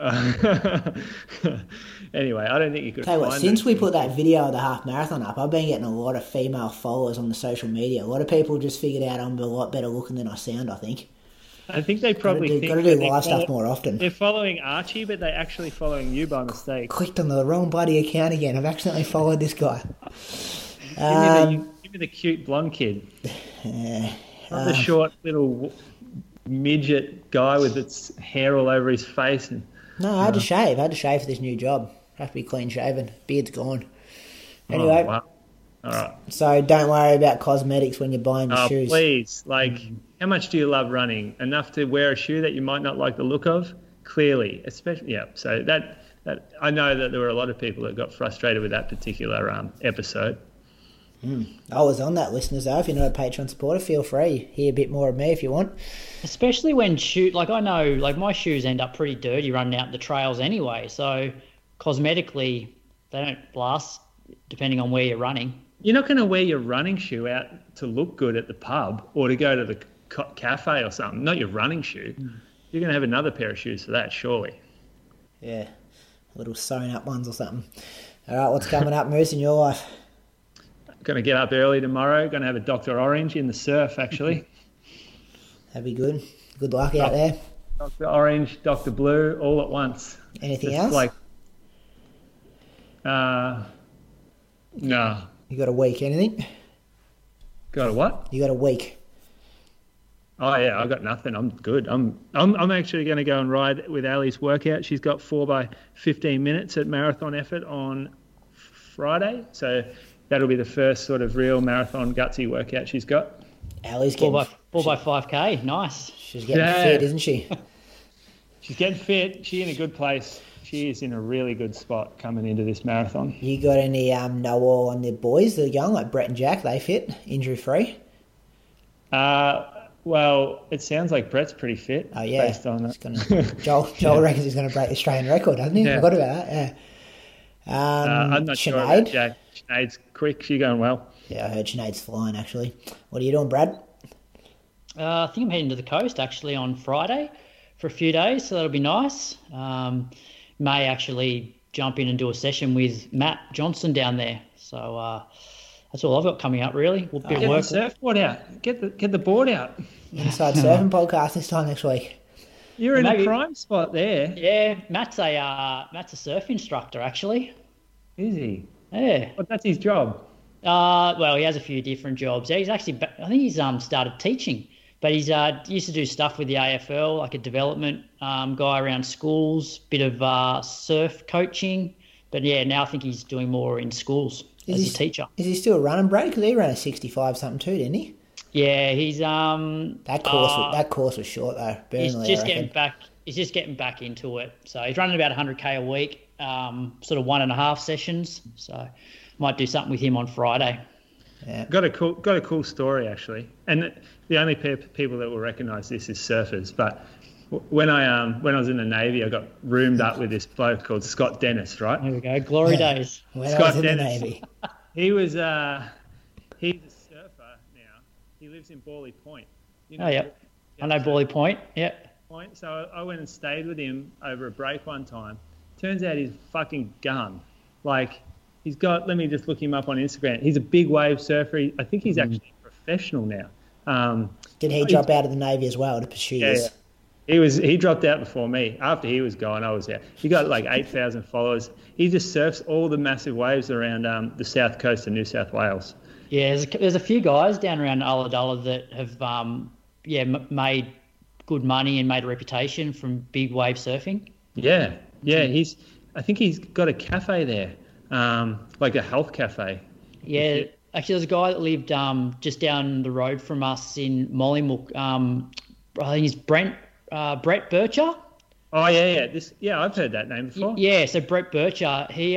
Anyway, I don't think you could Tell you find what, since we put that video of the half marathon up, I've been getting a lot of female followers on the social media. A lot of people just figured out I'm a lot better looking than I sound, I think. I think they probably got to do live stuff more often. They're following Archie, but they're actually following you by mistake. Clicked on the wrong bloody account again. I've accidentally followed this guy. Give me the cute blonde kid. Not the short little midget guy with its hair all over his face. No, I had to shave. I had to shave for this new job. I have to be clean shaven. Beard's gone. Anyway. Oh, wow. All right. So don't worry about cosmetics when you're buying your shoes. Please. Like, how much do you love running? Enough to wear a shoe that you might not like the look of? Clearly. Especially, yeah. So that I know that there were a lot of people that got frustrated with that particular episode. I was on that, listeners, though. If you're not a Patreon supporter, feel free. Hear a bit more of me if you want. Especially when I know, like, my shoes end up pretty dirty running out the trails anyway. So cosmetically, they don't last depending on where you're running. You're not going to wear your running shoe out to look good at the pub or to go to the cafe or something. Not your running shoe. You're going to have another pair of shoes for that, surely. Yeah, little sewn up ones or something. All right, what's coming up, Moose, in your life? Going to get up early tomorrow. Going to have a Dr. Orange in the surf, actually. That'd be good. Good luck out there. Dr. Orange, Dr. Blue, all at once. Anything else? Like, no. You got a week? Anything? Got a what? You got a week? Oh yeah, I got nothing. I'm good. I'm actually going to go and ride with Ali's workout. She's got 4 by 15 minutes at Marathon Effort on Friday, so that'll be the first sort of real marathon gutsy workout she's got. Ali's getting 4 by 5K. Nice. She's getting fit, isn't she? She's getting fit. She's in a good place. She is in a really good spot coming into this marathon. You got any know-all on the boys that are going, like Brett and Jack? They fit, injury-free? Well, it sounds like Brett's pretty fit. Oh, yeah. Based on Joel reckons he's going to break the Australian record, doesn't he? Yeah. I forgot about that, yeah. I'm not sure Sinead? about Jack. Sinead's quick. She's going well. Yeah, I heard Sinead's flying, actually. What are you doing, Brad? I think I'm heading to the coast, actually, on Friday for a few days, so that'll be nice. May actually jump in and do a session with Matt Johnson down there. So that's all I've got coming up, really. We'll Get the surfboard out. Get the board out. Inside Surfing podcast this time next week. You're in a prime spot there. Yeah, Matt's a surf instructor, actually. Is he? Yeah. Well, that's his job. Well, he has a few different jobs. He's actually, I think he's started teaching, but he's used to do stuff with the AFL, like a development guy around schools, bit of surf coaching. But yeah, now I think he's doing more in schools as a teacher. Is he still running, Brad? Because he ran a 65 something too, didn't he? Yeah, he's That course was short though. Burnley, he's just getting back. He's just getting back into it. So he's running about 100k a week, sort of 1.5 sessions. So might do something with him on Friday. Yeah. Got a cool story actually, and the only people that will recognise this is surfers. But when I was in the Navy, I got roomed up with this bloke called Scott Dennis. Right? There we go. Glory days. When Scott I was in Dennis. the Navy. He was he's a surfer now. He lives in Bawley Point. You know, Oh yeah, I know Bawley Point. Yeah. Point. So I went and stayed with him over a break one time. Turns out he's fucking gun. Like he's got. Let me just look him up on Instagram. He's a big wave surfer. I think he's actually professional now. Did he drop out of the Navy as well to pursue this? Yeah. He dropped out before me. After he was gone, I was out. He got like 8,000 followers. He just surfs all the massive waves around the south coast of New South Wales. Yeah, there's a few guys down around Ulladulla that have made good money and made a reputation from big wave surfing. Yeah. I think he's got a cafe there, like a health cafe. Yeah, actually, there's a guy that lived just down the road from us in Mollymook. I think he's Brett Bircher. Oh yeah. I've heard that name before. Yeah, so Brett Bircher, he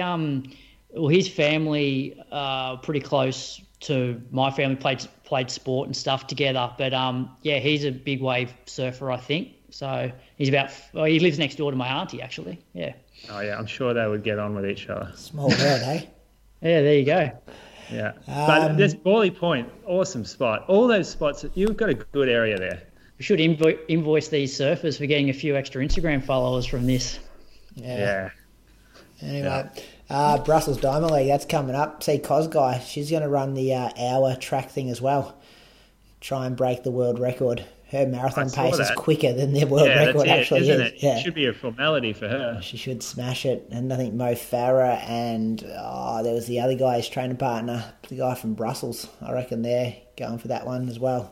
his family pretty close to my family, played sport and stuff together. But he's a big wave surfer, I think. So he lives next door to my auntie actually. Yeah. Oh yeah, I'm sure they would get on with each other. Small world, eh? Yeah, there you go. Yeah, but there's Bawley Point, awesome spot. All those spots, you've got a good area there. We should invoice these surfers for getting a few extra Instagram followers from this. Yeah. Anyway, Brussels Diamond League, that's coming up. See Cos Guy, she's going to run the hour track thing as well. Try and break the world record. Her marathon pace is quicker than their world record actually isn't is. It? Yeah. It should be a formality for her. She should smash it. And I think Mo Farah and there was the other guy, his training partner, the guy from Brussels. I reckon they're going for that one as well.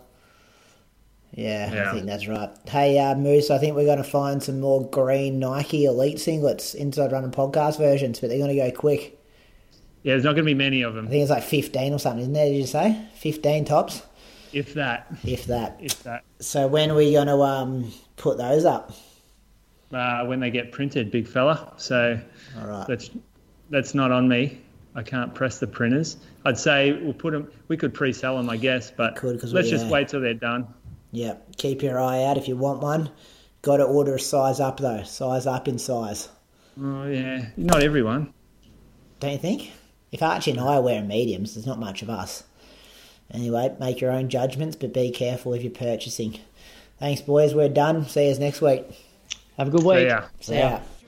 Yeah, I think that's right. Hey, Moose, I think we're going to find some more green Nike Elite singlets, Inside Running podcast versions, but they're going to go quick. Yeah, there's not going to be many of them. I think it's like 15 or something, isn't there, did you say? 15 tops? If that. So when are we going to put those up? When they get printed, big fella. So all right. That's not on me. I can't press the printers. I'd say we'll put them. We could pre-sell them, I guess, but let's just wait till they're done. Yeah, keep your eye out if you want one. Got to order a size up though. Size up in size. Oh yeah, not everyone. Don't you think? If Archie and I are wearing mediums, there's not much of us. Anyway, make your own judgments, but be careful if you're purchasing. Thanks, boys. We're done. See you next week. Have a good week. See ya. See ya.